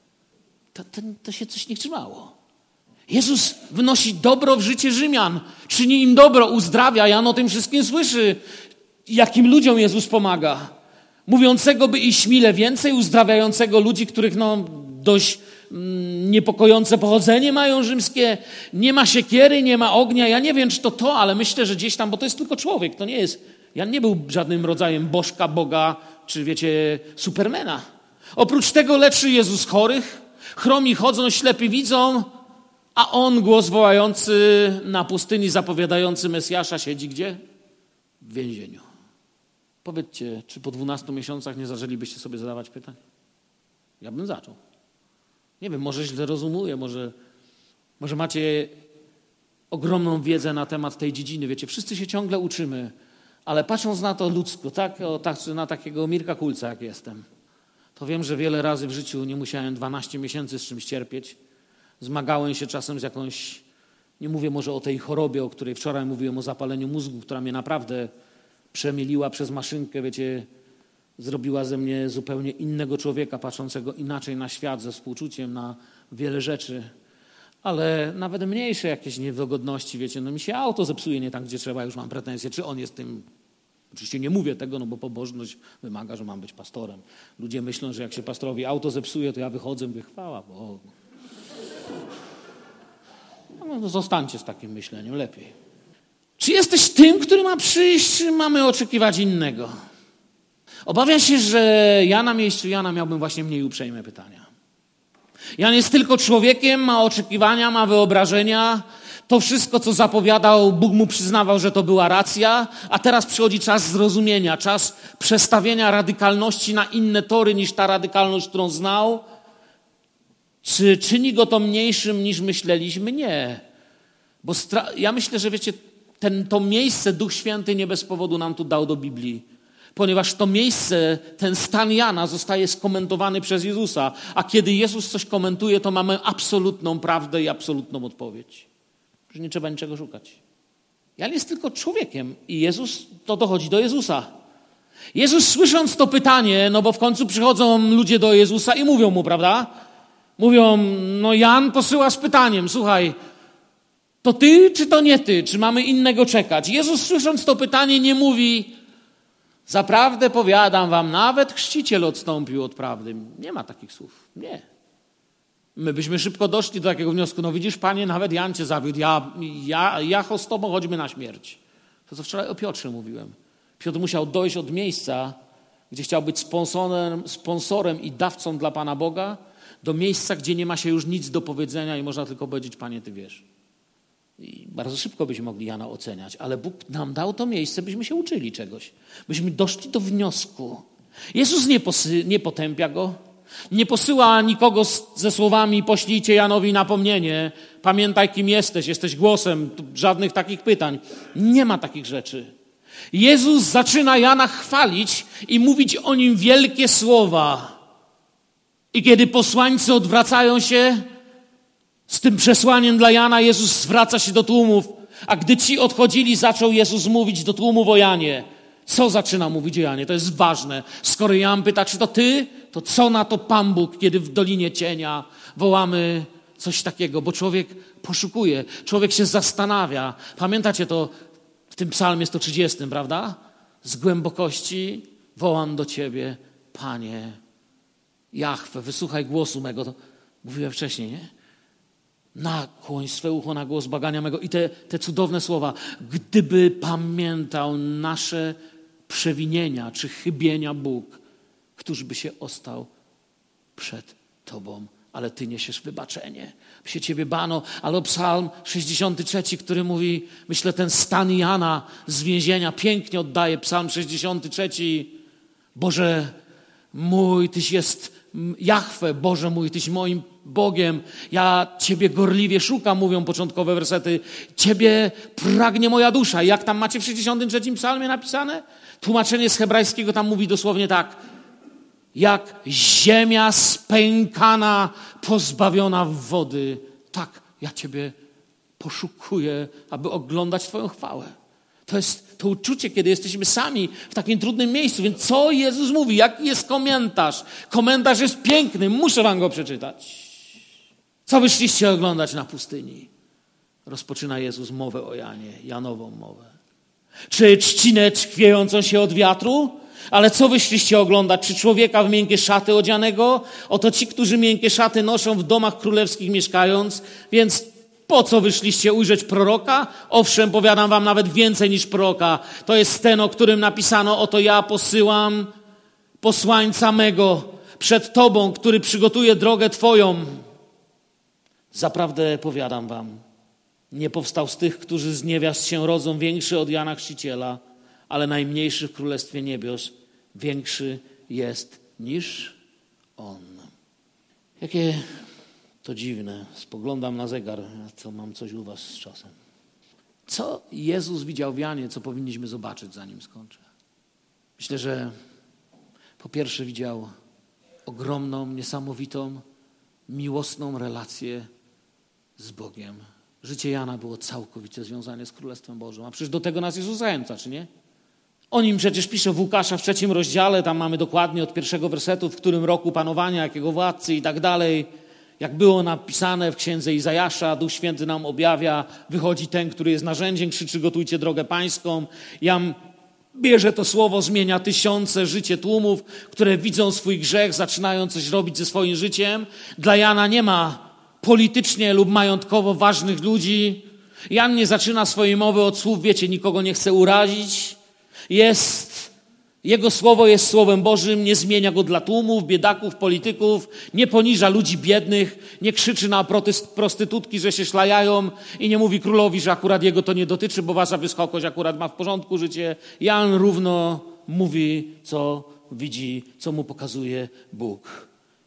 To, to, to się coś nie trzymało. Jezus wnosi dobro w życie Rzymian, czyni im dobro, uzdrawia. Jan o tym wszystkim słyszy, jakim ludziom Jezus pomaga. Mówiącego, by iść mile więcej, uzdrawiającego ludzi, których no dość mm, niepokojące pochodzenie mają rzymskie. Nie ma siekiery, nie ma ognia. Ja nie wiem, czy to to, ale myślę, że gdzieś tam, bo to jest tylko człowiek, to nie jest... Jan nie był żadnym rodzajem bożka, Boga, czy wiecie, supermana. Oprócz tego leczy Jezus chorych, chromi chodzą, ślepi widzą, a on, głos wołający na pustyni, zapowiadający Mesjasza, siedzi gdzie? W więzieniu. Powiedzcie, czy po dwunastu miesiącach nie zaczęlibyście sobie zadawać pytań? Ja bym zaczął. Nie wiem, może źle rozumuję, może, może macie ogromną wiedzę na temat tej dziedziny. Wiecie, wszyscy się ciągle uczymy, ale patrząc na to ludzko, tak, o, tak, na takiego Mirka Kulca, jak jestem, to wiem, że wiele razy w życiu nie musiałem dwanaście miesięcy z czymś cierpieć. Zmagałem się czasem z jakąś, nie mówię może o tej chorobie, o której wczoraj mówiłem, o zapaleniu mózgu, która mnie naprawdę przemieliła przez maszynkę, wiecie, zrobiła ze mnie zupełnie innego człowieka, patrzącego inaczej na świat, ze współczuciem na wiele rzeczy. Ale nawet mniejsze jakieś niedogodności, wiecie, no mi się auto zepsuje nie tam, gdzie trzeba, już mam pretensje, czy on jest tym. Oczywiście nie mówię tego, no bo pobożność wymaga, że mam być pastorem. Ludzie myślą, że jak się pastorowi auto zepsuje, to ja wychodzę i mówię, chwała Bogu. No, no zostańcie z takim myśleniem, lepiej. Czy jesteś tym, który ma przyjść, czy mamy oczekiwać innego? Obawiam się, że ja na miejscu Jana miałbym właśnie mniej uprzejme pytania. Jan jest tylko człowiekiem, ma oczekiwania, ma wyobrażenia. To wszystko, co zapowiadał, Bóg mu przyznawał, że to była racja, a teraz przychodzi czas zrozumienia, czas przestawienia radykalności na inne tory niż ta radykalność, którą znał. Czy czyni go to mniejszym niż myśleliśmy? Nie. Bo stra- ja myślę, że wiecie, ten, to miejsce Duch Święty nie bez powodu nam tu dał do Biblii. Ponieważ to miejsce, ten stan Jana zostaje skomentowany przez Jezusa. A kiedy Jezus coś komentuje, to mamy absolutną prawdę i absolutną odpowiedź. Że nie trzeba niczego szukać. Jan jest tylko człowiekiem i Jezus, to dochodzi do Jezusa. Jezus słysząc to pytanie, no bo w końcu przychodzą ludzie do Jezusa i mówią mu, prawda? Mówią, no Jan posyła z pytaniem, słuchaj, to ty czy to nie ty? Czy mamy innego czekać? Jezus słysząc to pytanie nie mówi, zaprawdę powiadam wam, nawet chrzciciel odstąpił od prawdy. Nie ma takich słów. Nie. My byśmy szybko doszli do takiego wniosku, no widzisz, Panie, nawet Jan cię zawiódł, ja, ja, ja z tobą chodźmy na śmierć. To, co wczoraj o Piotrze mówiłem. Piotr musiał dojść od miejsca, gdzie chciał być sponsorem, sponsorem i dawcą dla Pana Boga, do miejsca, gdzie nie ma się już nic do powiedzenia i można tylko powiedzieć, Panie, Ty wiesz. I bardzo szybko byśmy mogli Jana oceniać, ale Bóg nam dał to miejsce, byśmy się uczyli czegoś. Byśmy doszli do wniosku. Jezus nie, posy, nie potępia go, nie posyła nikogo z, ze słowami poślijcie Janowi napomnienie, pamiętaj kim jesteś, jesteś głosem, żadnych takich pytań. Nie ma takich rzeczy. Jezus zaczyna Jana chwalić i mówić o nim wielkie słowa. I kiedy posłańcy odwracają się z tym przesłaniem dla Jana, Jezus zwraca się do tłumów. A gdy ci odchodzili, zaczął Jezus mówić do tłumu o Janie. Co zaczyna mówić o Janie? To jest ważne. Skoro Jan pyta, czy to ty, to co na to Pan Bóg, kiedy w Dolinie Cienia wołamy coś takiego? Bo człowiek poszukuje, człowiek się zastanawia. Pamiętacie to w tym psalmie sto trzydziestym, prawda? Z głębokości wołam do Ciebie, Panie Jahwe, wysłuchaj głosu mego. To mówiłem wcześniej, nie? Nakłoń swe ucho na głos błagania mego. I te, te cudowne słowa. Gdyby pamiętał nasze przewinienia czy chybienia Bóg, któż by się ostał przed Tobą? Ale Ty niesiesz wybaczenie. By się Ciebie bano. Ale psalm sześćdziesiąty trzeci, który mówi, myślę, ten stan Jana z więzienia pięknie oddaje. Psalm sześćdziesiąty trzeci. Boże mój, Tyś jest Jahwe, Boże mój, Tyś moim Bogiem. Ja Ciebie gorliwie szukam, mówią początkowe wersety. Ciebie pragnie moja dusza. I jak tam macie w sześćdziesiątym trzecim psalmie napisane? Tłumaczenie z hebrajskiego tam mówi dosłownie tak. Jak ziemia spękana, pozbawiona wody. Tak, ja Ciebie poszukuję, aby oglądać Twoją chwałę. To jest to uczucie, kiedy jesteśmy sami w takim trudnym miejscu. Więc co Jezus mówi? Jaki jest komentarz? Komentarz jest piękny. Muszę wam go przeczytać. Co wyszliście oglądać na pustyni? Rozpoczyna Jezus mowę o Janie, Janową mowę. Czy trzcinę chwiejącą się od wiatru? Ale co wyszliście oglądać? Czy człowieka w miękkie szaty odzianego? Oto ci, którzy miękkie szaty noszą, w domach królewskich mieszkając. Więc po co wyszliście ujrzeć proroka? Owszem, powiadam wam, nawet więcej niż proroka. To jest ten, o którym napisano, oto ja posyłam posłańca mego przed Tobą, który przygotuje drogę Twoją. Zaprawdę powiadam wam, nie powstał z tych, którzy z niewiast się rodzą, większy od Jana Chrzciciela, ale najmniejszy w Królestwie Niebios większy jest niż on. Jakie to dziwne. Spoglądam na zegar, to mam coś u was z czasem. Co Jezus widział w Janie, co powinniśmy zobaczyć, zanim skończę? Myślę, że po pierwsze widział ogromną, niesamowitą, miłosną relację z Bogiem. Życie Jana było całkowicie związane z Królestwem Bożym. A przecież do tego nas Jezus zachęca, czy nie? O nim przecież pisze w Łukasza w trzecim rozdziale, tam mamy dokładnie od pierwszego wersetu, w którym roku panowania, jakiego władcy i tak dalej. Jak było napisane w księdze Izajasza, Duch Święty nam objawia, wychodzi ten, który jest narzędziem, krzyczy, gotujcie drogę pańską. Jan bierze to słowo, zmienia tysiące życie tłumów, które widzą swój grzech, zaczynają coś robić ze swoim życiem. Dla Jana nie ma politycznie lub majątkowo ważnych ludzi. Jan nie zaczyna swojej mowy od słów, wiecie, nikogo nie chce urazić. Jest, jego słowo jest słowem Bożym, nie zmienia go dla tłumów, biedaków, polityków, nie poniża ludzi biednych, nie krzyczy na prostytutki, że się szlajają i nie mówi królowi, że akurat jego to nie dotyczy, bo wasza wysokość akurat ma w porządku życie. Jan równo mówi, co widzi, co mu pokazuje Bóg.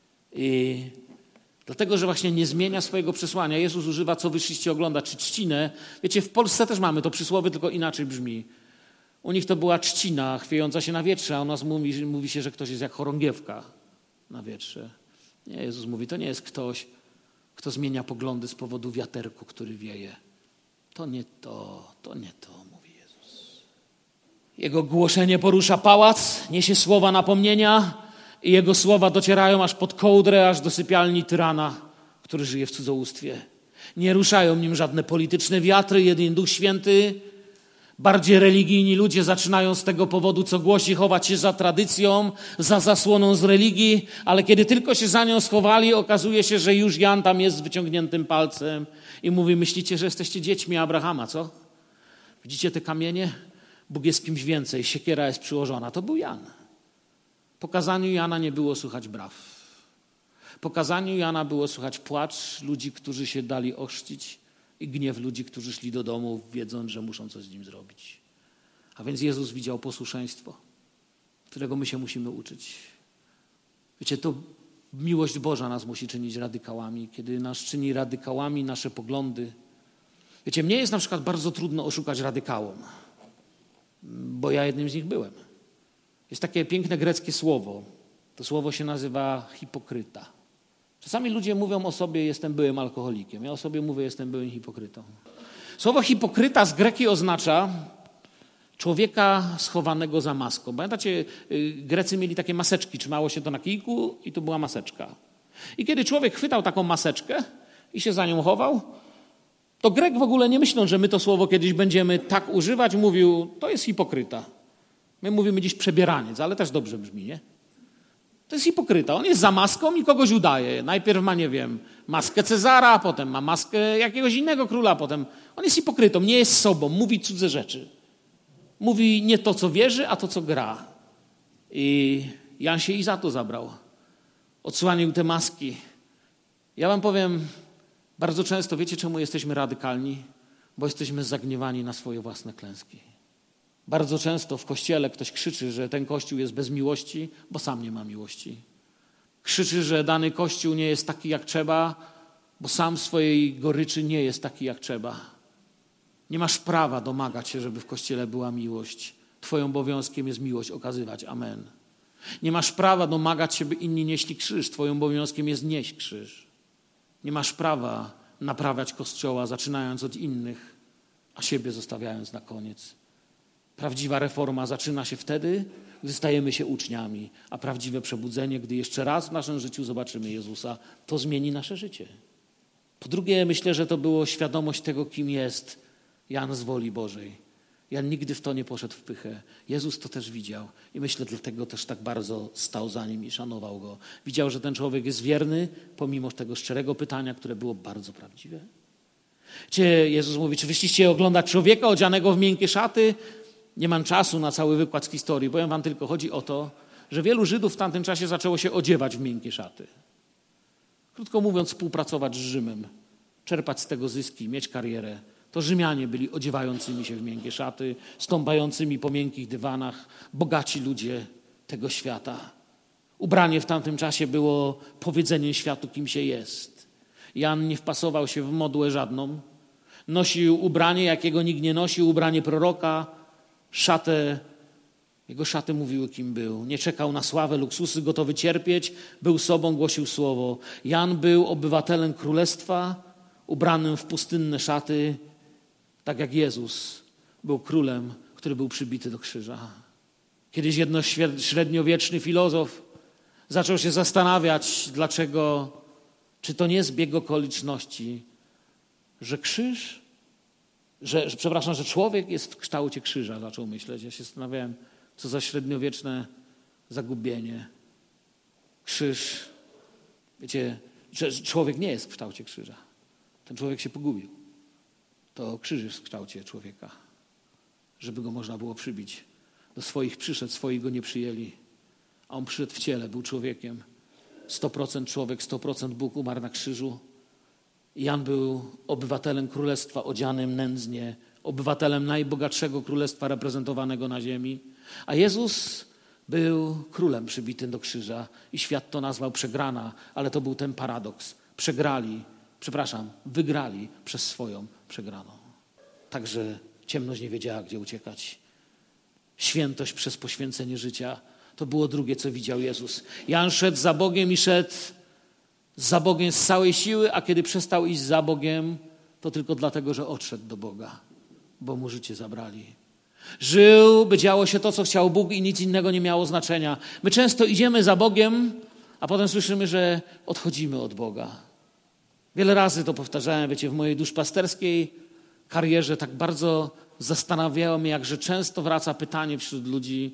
I dlatego, że właśnie nie zmienia swojego przesłania. Jezus używa, co wyszliście oglądać, czy trzcinę. Wiecie, w Polsce też mamy to przysłowie, tylko inaczej brzmi. U nich to była trzcina chwiejąca się na wietrze, a u nas mówi, mówi się, że ktoś jest jak chorągiewka na wietrze. Nie, Jezus mówi, to nie jest ktoś, kto zmienia poglądy z powodu wiaterku, który wieje. To nie to, to nie to, mówi Jezus. Jego głoszenie porusza pałac, niesie słowa napomnienia i jego słowa docierają aż pod kołdrę, aż do sypialni tyrana, który żyje w cudzołóstwie. Nie ruszają nim żadne polityczne wiatry, jedynie Duch Święty. Bardziej religijni ludzie zaczynają z tego powodu, co głosi, chować się za tradycją, za zasłoną z religii, ale kiedy tylko się za nią schowali, okazuje się, że już Jan tam jest z wyciągniętym palcem i mówi, myślicie, że jesteście dziećmi Abrahama, co? Widzicie te kamienie? Bóg jest kimś więcej, siekiera jest przyłożona. To był Jan. Po kazaniu Jana nie było słychać braw. Po kazaniu Jana było słychać płacz ludzi, którzy się dali ochrzcić, i gniew ludzi, którzy szli do domu, wiedząc, że muszą coś z nim zrobić. A więc Jezus widział posłuszeństwo, którego my się musimy uczyć. Wiecie, to miłość Boża nas musi czynić radykałami. Kiedy nas czyni radykałami nasze poglądy. Wiecie, mnie jest na przykład bardzo trudno oszukać radykałom, bo ja jednym z nich byłem. Jest takie piękne greckie słowo. To słowo się nazywa hipokryta. Czasami ludzie mówią o sobie, jestem byłym alkoholikiem. Ja o sobie mówię, jestem byłym hipokrytą. Słowo hipokryta z greki oznacza człowieka schowanego za maską. Pamiętacie, Grecy mieli takie maseczki, trzymało się to na kijku i to była maseczka. I kiedy człowiek chwytał taką maseczkę i się za nią chował, to Grek w ogóle nie myśląc, że my to słowo kiedyś będziemy tak używać, mówił, to jest hipokryta. My mówimy dziś przebieraniec, ale też dobrze brzmi, nie? To jest hipokryta. On jest za maską i kogoś udaje. Najpierw ma, nie wiem, maskę Cezara, potem ma maskę jakiegoś innego króla, potem... On jest hipokrytą, nie jest sobą, mówi cudze rzeczy. Mówi nie to, co wierzy, a to, co gra. I Jan się i za to zabrał. Odsłanił te maski. Ja wam powiem, bardzo często, wiecie czemu jesteśmy radykalni? Bo jesteśmy zagniewani na swoje własne klęski. Bardzo często w kościele ktoś krzyczy, że ten kościół jest bez miłości, bo sam nie ma miłości. Krzyczy, że dany kościół nie jest taki jak trzeba, bo sam w swojej goryczy nie jest taki jak trzeba. Nie masz prawa domagać się, żeby w kościele była miłość. Twoim obowiązkiem jest miłość okazywać. Amen. Nie masz prawa domagać się, by inni nieśli krzyż. Twoim obowiązkiem jest nieść krzyż. Nie masz prawa naprawiać kościoła, zaczynając od innych, a siebie zostawiając na koniec. Prawdziwa reforma zaczyna się wtedy, gdy stajemy się uczniami, a prawdziwe przebudzenie, gdy jeszcze raz w naszym życiu zobaczymy Jezusa, to zmieni nasze życie. Po drugie, myślę, że to było świadomość tego, kim jest Jan z woli Bożej. Jan nigdy w to nie poszedł w pychę. Jezus to też widział i myślę, dlatego też tak bardzo stał za nim i szanował go. Widział, że ten człowiek jest wierny, pomimo tego szczerego pytania, które było bardzo prawdziwe. Czy Jezus mówi, czy wyszliście oglądać człowieka odzianego w miękkie szaty? Nie mam czasu na cały wykład z historii. Powiem wam tylko, chodzi o to, że wielu Żydów w tamtym czasie zaczęło się odziewać w miękkie szaty. Krótko mówiąc, współpracować z Rzymem, czerpać z tego zyski, mieć karierę. To Rzymianie byli odziewającymi się w miękkie szaty, stąpającymi po miękkich dywanach, bogaci ludzie tego świata. Ubranie w tamtym czasie było powiedzeniem światu, kim się jest. Jan nie wpasował się w modłę żadną. Nosił ubranie, jakiego nikt nie nosił, ubranie proroka, szatę. Jego szaty mówiły, kim był. Nie czekał na sławę, luksusy, gotowy cierpieć. Był sobą, głosił słowo. Jan był obywatelem królestwa, ubranym w pustynne szaty, tak jak Jezus był królem, który był przybity do krzyża. Kiedyś jednośredniowieczny filozof zaczął się zastanawiać, dlaczego, czy to nie zbieg okoliczności, że krzyż, że, że, przepraszam, że człowiek jest w kształcie krzyża, zaczął myśleć. Ja się zastanawiałem, co za średniowieczne zagubienie. Krzyż, wiecie, że człowiek nie jest w kształcie krzyża. Ten człowiek się pogubił. To krzyż jest w kształcie człowieka, żeby go można było przybić. Do swoich przyszedł, swoich go nie przyjęli, a on przyszedł w ciele, był człowiekiem. sto procent człowiek, sto procent Bóg, umarł na krzyżu. Jan był obywatelem królestwa, odzianym nędznie, obywatelem najbogatszego królestwa reprezentowanego na ziemi. A Jezus był królem przybitym do krzyża i świat to nazwał przegrana, ale to był ten paradoks. Przegrali, przepraszam, wygrali przez swoją przegraną. Także ciemność nie wiedziała, gdzie uciekać. Świętość przez poświęcenie życia to było drugie, co widział Jezus. Jan szedł za Bogiem i szedł za Bogiem z całej siły, a kiedy przestał iść za Bogiem, to tylko dlatego, że odszedł do Boga, bo mu życie zabrali. Żył, by działo się to, co chciał Bóg i nic innego nie miało znaczenia. My często idziemy za Bogiem, a potem słyszymy, że odchodzimy od Boga. Wiele razy to powtarzałem, wiecie, w mojej duszpasterskiej karierze tak bardzo zastanawiało mnie, jakże często wraca pytanie wśród ludzi,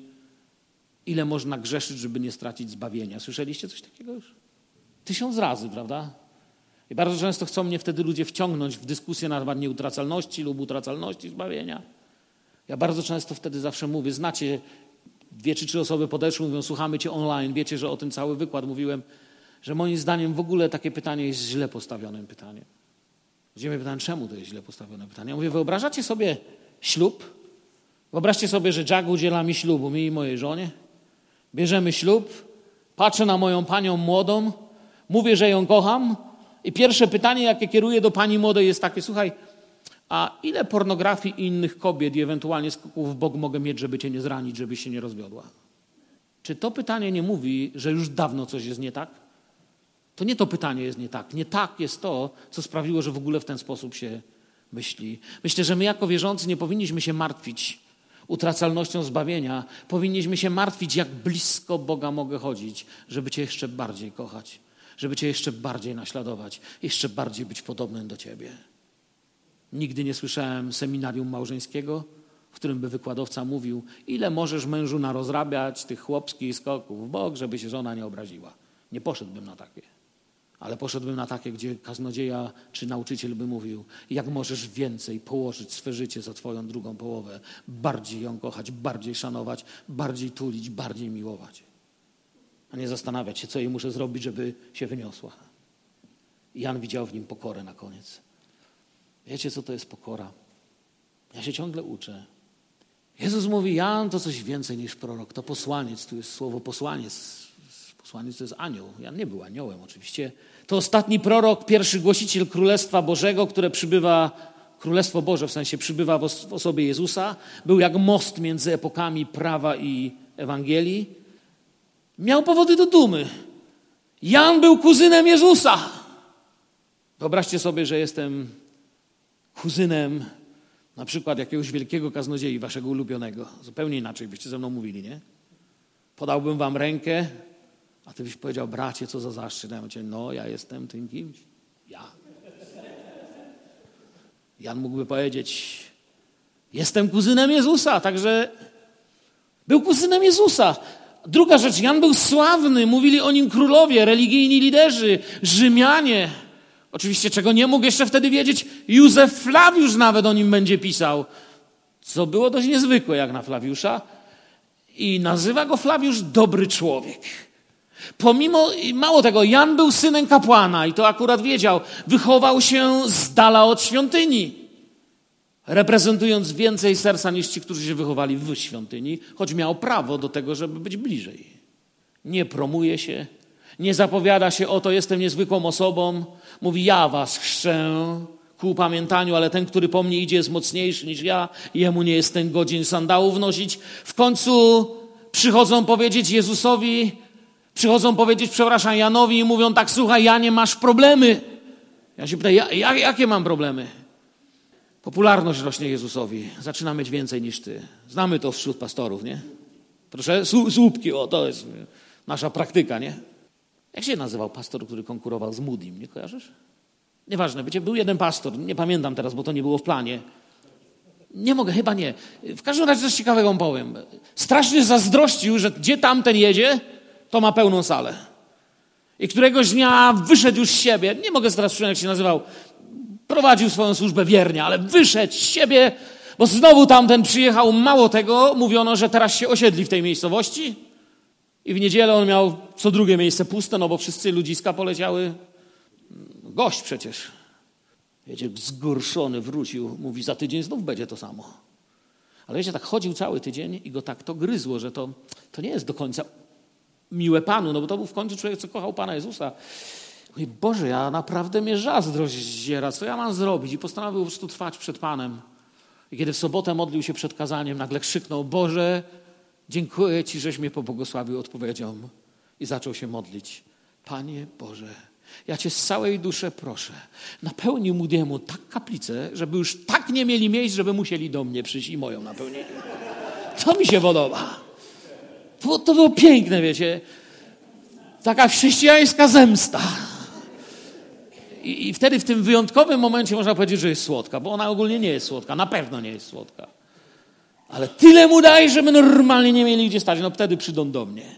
ile można grzeszyć, żeby nie stracić zbawienia. Słyszeliście coś takiego już? Tysiąc razy, prawda? I bardzo często chcą mnie wtedy ludzie wciągnąć w dyskusję na temat nieutracalności lub utracalności zbawienia. Ja bardzo często wtedy zawsze mówię, znacie, dwie czy trzy osoby podeszły, mówią, słuchamy cię online, wiecie, że o tym cały wykład mówiłem, że moim zdaniem w ogóle takie pytanie jest źle postawionym pytaniem. Ludzie mnie pytają, czemu to jest źle postawione pytanie? Ja mówię, wyobrażacie sobie ślub? Wyobraźcie sobie, że Jack udziela mi ślubu, mi i mojej żonie. Bierzemy ślub, patrzę na moją panią młodą, mówię, że ją kocham i pierwsze pytanie, jakie kieruję do pani młodej jest takie, słuchaj, a ile pornografii i innych kobiet i ewentualnie skoków w bok mogę mieć, żeby cię nie zranić, żebyś się nie rozwiodła? Czy to pytanie nie mówi, że już dawno coś jest nie tak? To nie to pytanie jest nie tak. Nie tak jest to, co sprawiło, że w ogóle w ten sposób się myśli. Myślę, że my jako wierzący nie powinniśmy się martwić utracalnością zbawienia. Powinniśmy się martwić, jak blisko Boga mogę chodzić, żeby Cię jeszcze bardziej kochać, żeby Cię jeszcze bardziej naśladować, jeszcze bardziej być podobnym do Ciebie. Nigdy nie słyszałem seminarium małżeńskiego, w którym by wykładowca mówił, ile możesz mężu narozrabiać tych chłopskich skoków w bok, żeby się żona nie obraziła. Nie poszedłbym na takie. Ale poszedłbym na takie, gdzie kaznodzieja czy nauczyciel by mówił, jak możesz więcej położyć swe życie za twoją drugą połowę, bardziej ją kochać, bardziej szanować, bardziej tulić, bardziej miłować. A nie zastanawiać się, co jej muszę zrobić, żeby się wyniosła. Jan widział w nim pokorę na koniec. Wiecie, co to jest pokora? Ja się ciągle uczę. Jezus mówi, Jan to coś więcej niż prorok, to posłaniec, tu jest słowo posłaniec. Posłaniec to jest anioł. Jan nie był aniołem oczywiście. To ostatni prorok, pierwszy głosiciel Królestwa Bożego, które przybywa, Królestwo Boże w sensie przybywa w, os- w osobie Jezusa. Był jak most między epokami prawa i Ewangelii. Miał powody do dumy. Jan był kuzynem Jezusa. Wyobraźcie sobie, że jestem kuzynem na przykład jakiegoś wielkiego kaznodziei waszego ulubionego. Zupełnie inaczej byście ze mną mówili, nie? Podałbym wam rękę, a ty byś powiedział, bracie, co za zaszczyt. Ja mówię, no, ja jestem tym kimś. Ja. Jan mógłby powiedzieć, jestem kuzynem Jezusa, także był kuzynem Jezusa. Druga rzecz, Jan był sławny, mówili o nim królowie, religijni liderzy, Rzymianie. Oczywiście, czego nie mógł jeszcze wtedy wiedzieć, Józef Flawiusz nawet o nim będzie pisał, co było dość niezwykłe jak na Flawiusza. I nazywa go Flawiusz dobry człowiek. Pomimo, mało tego, Jan był synem kapłana i to akurat wiedział, wychował się z dala od świątyni, reprezentując więcej serca niż ci, którzy się wychowali w świątyni, choć miał prawo do tego, żeby być bliżej. Nie promuje się, nie zapowiada się, oto jestem niezwykłą osobą, mówi, ja was chrzczę ku upamiętaniu, ale ten, który po mnie idzie, jest mocniejszy niż ja, jemu nie jestem godzien sandałów nosić. W końcu przychodzą powiedzieć Jezusowi, przychodzą powiedzieć, przepraszam, Janowi i mówią tak, słuchaj, Janie, masz problemy. Ja się pytam, ja, jak, jakie mam problemy? Popularność rośnie Jezusowi. Zaczyna mieć więcej niż ty. Znamy to wśród pastorów, nie? Proszę, słupki, o, to jest nasza praktyka, nie? Jak się nazywał pastor, który konkurował z Moody'm, nie kojarzysz? Nieważne, wiecie, był jeden pastor, nie pamiętam teraz, bo to nie było w planie. Nie mogę, chyba nie. W każdym razie coś ciekawego wam powiem. Strasznie zazdrościł, że gdzie tamten jedzie, to ma pełną salę. I któregoś dnia wyszedł już z siebie, nie mogę teraz przypomnieć, jak się nazywał, prowadził swoją służbę wiernie, ale wyszedł z siebie, bo znowu tamten przyjechał, mało tego, mówiono, że teraz się osiedli w tej miejscowości i w niedzielę on miał co drugie miejsce puste, no bo wszyscy ludziska poleciały. Gość przecież. Wiecie, zgorszony wrócił, mówi, za tydzień znów będzie to samo. Ale wiecie, tak chodził cały tydzień i go tak to gryzło, że to, to nie jest do końca miłe Panu, no bo to był w końcu człowiek, co kochał Pana Jezusa. Mówi, Boże, ja naprawdę mnie zazdrość zdziera, co ja mam zrobić? I postanowił po prostu trwać przed Panem. I kiedy w sobotę modlił się przed kazaniem, nagle krzyknął, Boże, dziękuję Ci, żeś mnie pobłogosławił odpowiedzią. I zaczął się modlić. Panie Boże, ja Cię z całej duszy proszę, napełnij Moody'emu tak kaplicę, żeby już tak nie mieli miejsc, żeby musieli do mnie przyjść i moją napełnili. To mi się podoba. To, to było piękne, wiecie. Taka chrześcijańska zemsta. I, I wtedy w tym wyjątkowym momencie można powiedzieć, że jest słodka, bo ona ogólnie nie jest słodka, na pewno nie jest słodka. Ale tyle mu daj, żeby normalnie nie mieli gdzie stać, no wtedy przyjdą do mnie.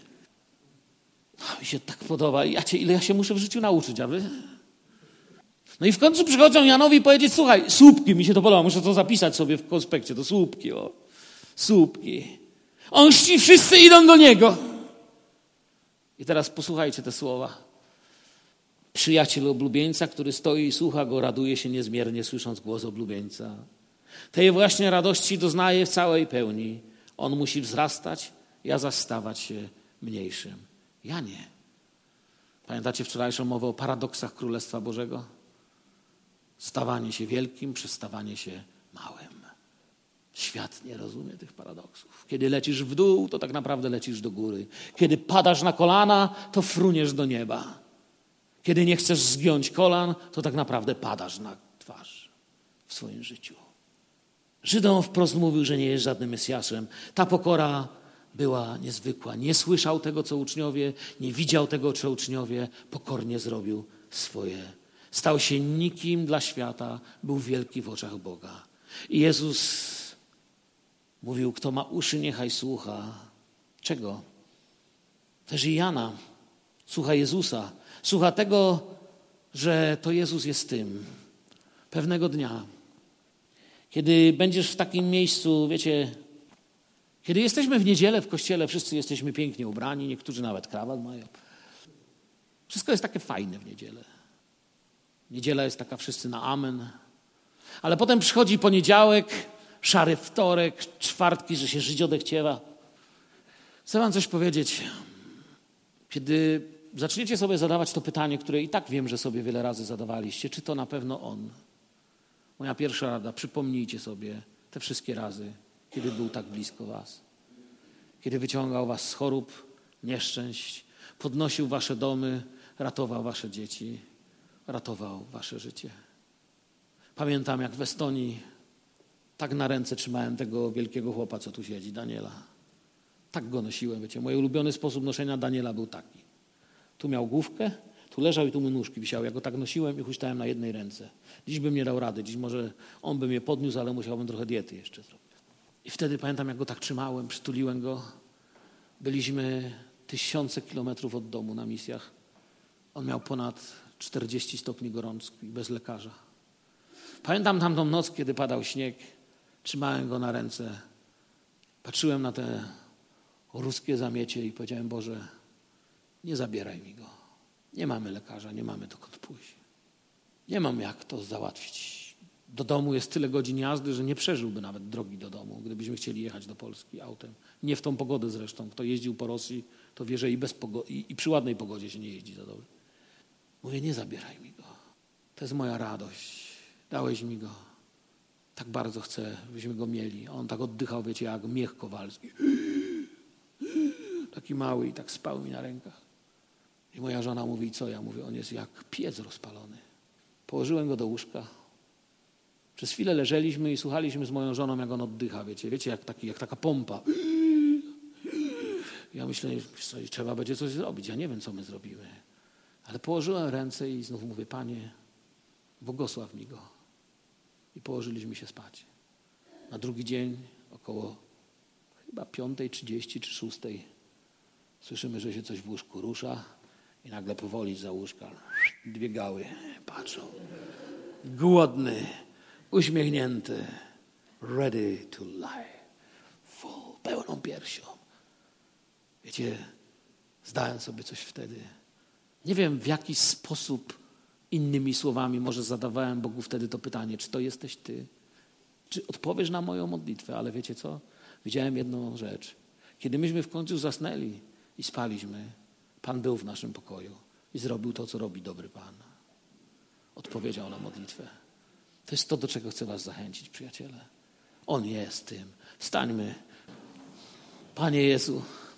A mi się tak podoba. Ja cię, ile ja się muszę w życiu nauczyć, a wy? No i w końcu przychodzą Janowi powiedzieć, słuchaj, słupki, mi się to podoba, muszę to zapisać sobie w konspekcie, to słupki, o. Słupki. On ci wszyscy idą do niego. I teraz posłuchajcie te słowa. Przyjaciel oblubieńca, który stoi i słucha go, raduje się niezmiernie, słysząc głos oblubieńca. Tej właśnie radości doznaje w całej pełni. On musi wzrastać, ja zaś stawać się mniejszym. Ja nie. Pamiętacie wczorajszą mowę o paradoksach Królestwa Bożego? Stawanie się wielkim, przestawanie się małym. Świat nie rozumie tych paradoksów. Kiedy lecisz w dół, to tak naprawdę lecisz do góry. Kiedy padasz na kolana, to fruniesz do nieba. Kiedy nie chcesz zgiąć kolan, to tak naprawdę padasz na twarz. w swoim życiu. Żydom wprost mówił, że nie jest żadnym Mesjaszem. Ta pokora była niezwykła. Nie słyszał tego, co uczniowie, nie widział tego, co uczniowie. Pokornie zrobił swoje. Stał się nikim dla świata. Był wielki w oczach Boga. I Jezus mówił, kto ma uszy, niechaj słucha. Czego? Też i Jana. Słucha Jezusa. Słucha tego, że to Jezus jest tym. Pewnego dnia, kiedy będziesz w takim miejscu, wiecie, kiedy jesteśmy w niedzielę w kościele, wszyscy jesteśmy pięknie ubrani, niektórzy nawet krawat mają. Wszystko jest takie fajne w niedzielę. Niedziela jest taka wszyscy na amen. Ale potem przychodzi poniedziałek, szary wtorek, czwartki, że się żyć odechciewa. Chcę wam coś powiedzieć. Kiedy zaczniecie sobie zadawać to pytanie, które i tak wiem, że sobie wiele razy zadawaliście, czy to na pewno On? Moja pierwsza rada, przypomnijcie sobie te wszystkie razy, kiedy był tak blisko was. Kiedy wyciągał was z chorób, nieszczęść, podnosił wasze domy, ratował wasze dzieci, ratował wasze życie. Pamiętam, jak w Estonii tak na ręce trzymałem tego wielkiego chłopa, co tu siedzi, Daniela. Tak go nosiłem, wiecie. Mój ulubiony sposób noszenia Daniela był taki. Tu miał główkę, tu leżał i tu mu nóżki wisiały. Ja go tak nosiłem i huśtałem na jednej ręce. Dziś bym nie dał rady, dziś może on by mnie podniósł, ale musiałbym trochę diety jeszcze zrobić. I wtedy pamiętam, jak go tak trzymałem, przytuliłem go. Byliśmy tysiące kilometrów od domu na misjach. On miał ponad czterdzieści stopni gorączki bez lekarza. Pamiętam tamtą noc, kiedy padał śnieg. Trzymałem go na ręce. Patrzyłem na te ruskie zamiecie i powiedziałem, Boże, nie zabieraj mi go. Nie mamy lekarza, nie mamy dokąd pójść. Nie mam jak to załatwić. Do domu jest tyle godzin jazdy, że nie przeżyłby nawet drogi do domu, gdybyśmy chcieli jechać do Polski autem. Nie w tą pogodę zresztą. Kto jeździł po Rosji, to wie, że i, bez pogo- i, i przy ładnej pogodzie się nie jeździ za dobrze. Mówię, nie zabieraj mi go. To jest moja radość. Dałeś mi go. Tak bardzo chcę, byśmy go mieli. A on tak oddychał, wiecie, jak miech kowalski. Taki mały i tak spał mi na rękach. I moja żona mówi, co? Ja mówię, on jest jak piec rozpalony. Położyłem go do łóżka. Przez chwilę leżeliśmy i słuchaliśmy z moją żoną, jak on oddycha, wiecie, wiecie, jak, taki, jak taka pompa. Ja myślę, że trzeba będzie coś zrobić. Ja nie wiem, co my zrobimy. Ale położyłem ręce i znów mówię, Panie, błogosław mi go. I położyliśmy się spać. Na drugi dzień około chyba piątej trzydzieści czy szóstej słyszymy, że się coś w łóżku rusza i nagle powoli za łóżka dwie gały patrzą. Głodny, uśmiechnięty, ready to lie, full, pełną piersią. Wiecie, zdałem sobie coś wtedy. Nie wiem, w jaki sposób, innymi słowami, może zadawałem Bogu wtedy to pytanie, czy to jesteś Ty? Czy odpowiesz na moją modlitwę? Ale wiecie co? Widziałem jedną rzecz. Kiedy myśmy w końcu zasnęli i spaliśmy, Pan był w naszym pokoju i zrobił to, co robi dobry Pan. Odpowiedział na modlitwę. To jest to, do czego chcę was zachęcić, przyjaciele. On jest tym. Wstańmy. Panie Jezu,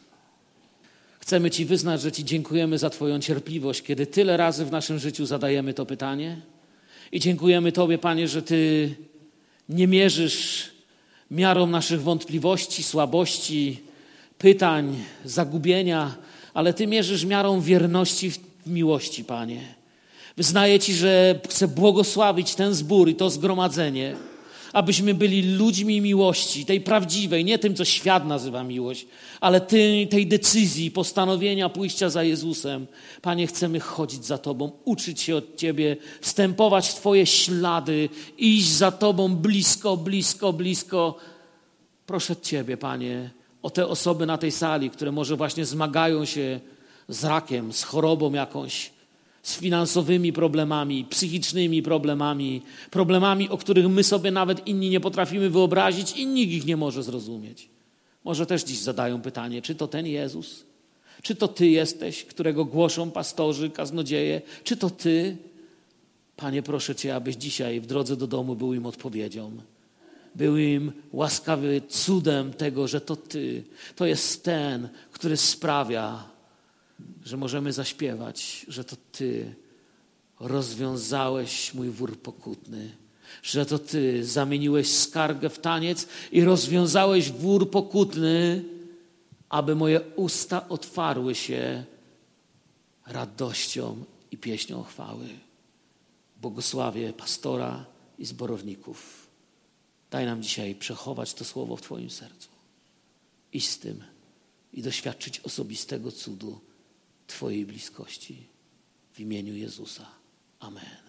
chcemy Ci wyznać, że Ci dziękujemy za Twoją cierpliwość, kiedy tyle razy w naszym życiu zadajemy to pytanie. I dziękujemy Tobie, Panie, że Ty nie mierzysz miarą naszych wątpliwości, słabości, pytań, zagubienia, ale Ty mierzysz miarą wierności w miłości, Panie. Wyznaję Ci, że chcę błogosławić ten zbór i to zgromadzenie, abyśmy byli ludźmi miłości, tej prawdziwej, nie tym, co świat nazywa miłość, ale tej, tej decyzji, postanowienia pójścia za Jezusem. Panie, chcemy chodzić za Tobą, uczyć się od Ciebie, wstępować w Twoje ślady, iść za Tobą blisko, blisko, blisko. Proszę Ciebie, Panie, o te osoby na tej sali, które może właśnie zmagają się z rakiem, z chorobą jakąś, z finansowymi problemami, psychicznymi problemami, problemami, o których my sobie nawet inni nie potrafimy wyobrazić i nikt ich nie może zrozumieć. Może też dziś zadają pytanie, czy to ten Jezus? Czy to Ty jesteś, którego głoszą pastorzy, kaznodzieje? Czy to Ty? Panie, proszę Cię, abyś dzisiaj w drodze do domu był im odpowiedzią. Był im łaskawy cudem tego, że to Ty. To jest ten, który sprawia, że możemy zaśpiewać, że to Ty rozwiązałeś mój wór pokutny, że to Ty zamieniłeś skargę w taniec i rozwiązałeś wór pokutny, aby moje usta otwarły się radością i pieśnią chwały. Błogosławię pastora i zborowników. Daj nam dzisiaj przechować to słowo w Twoim sercu. Iść z tym i doświadczyć osobistego cudu Twojej bliskości. W imieniu Jezusa. Amen.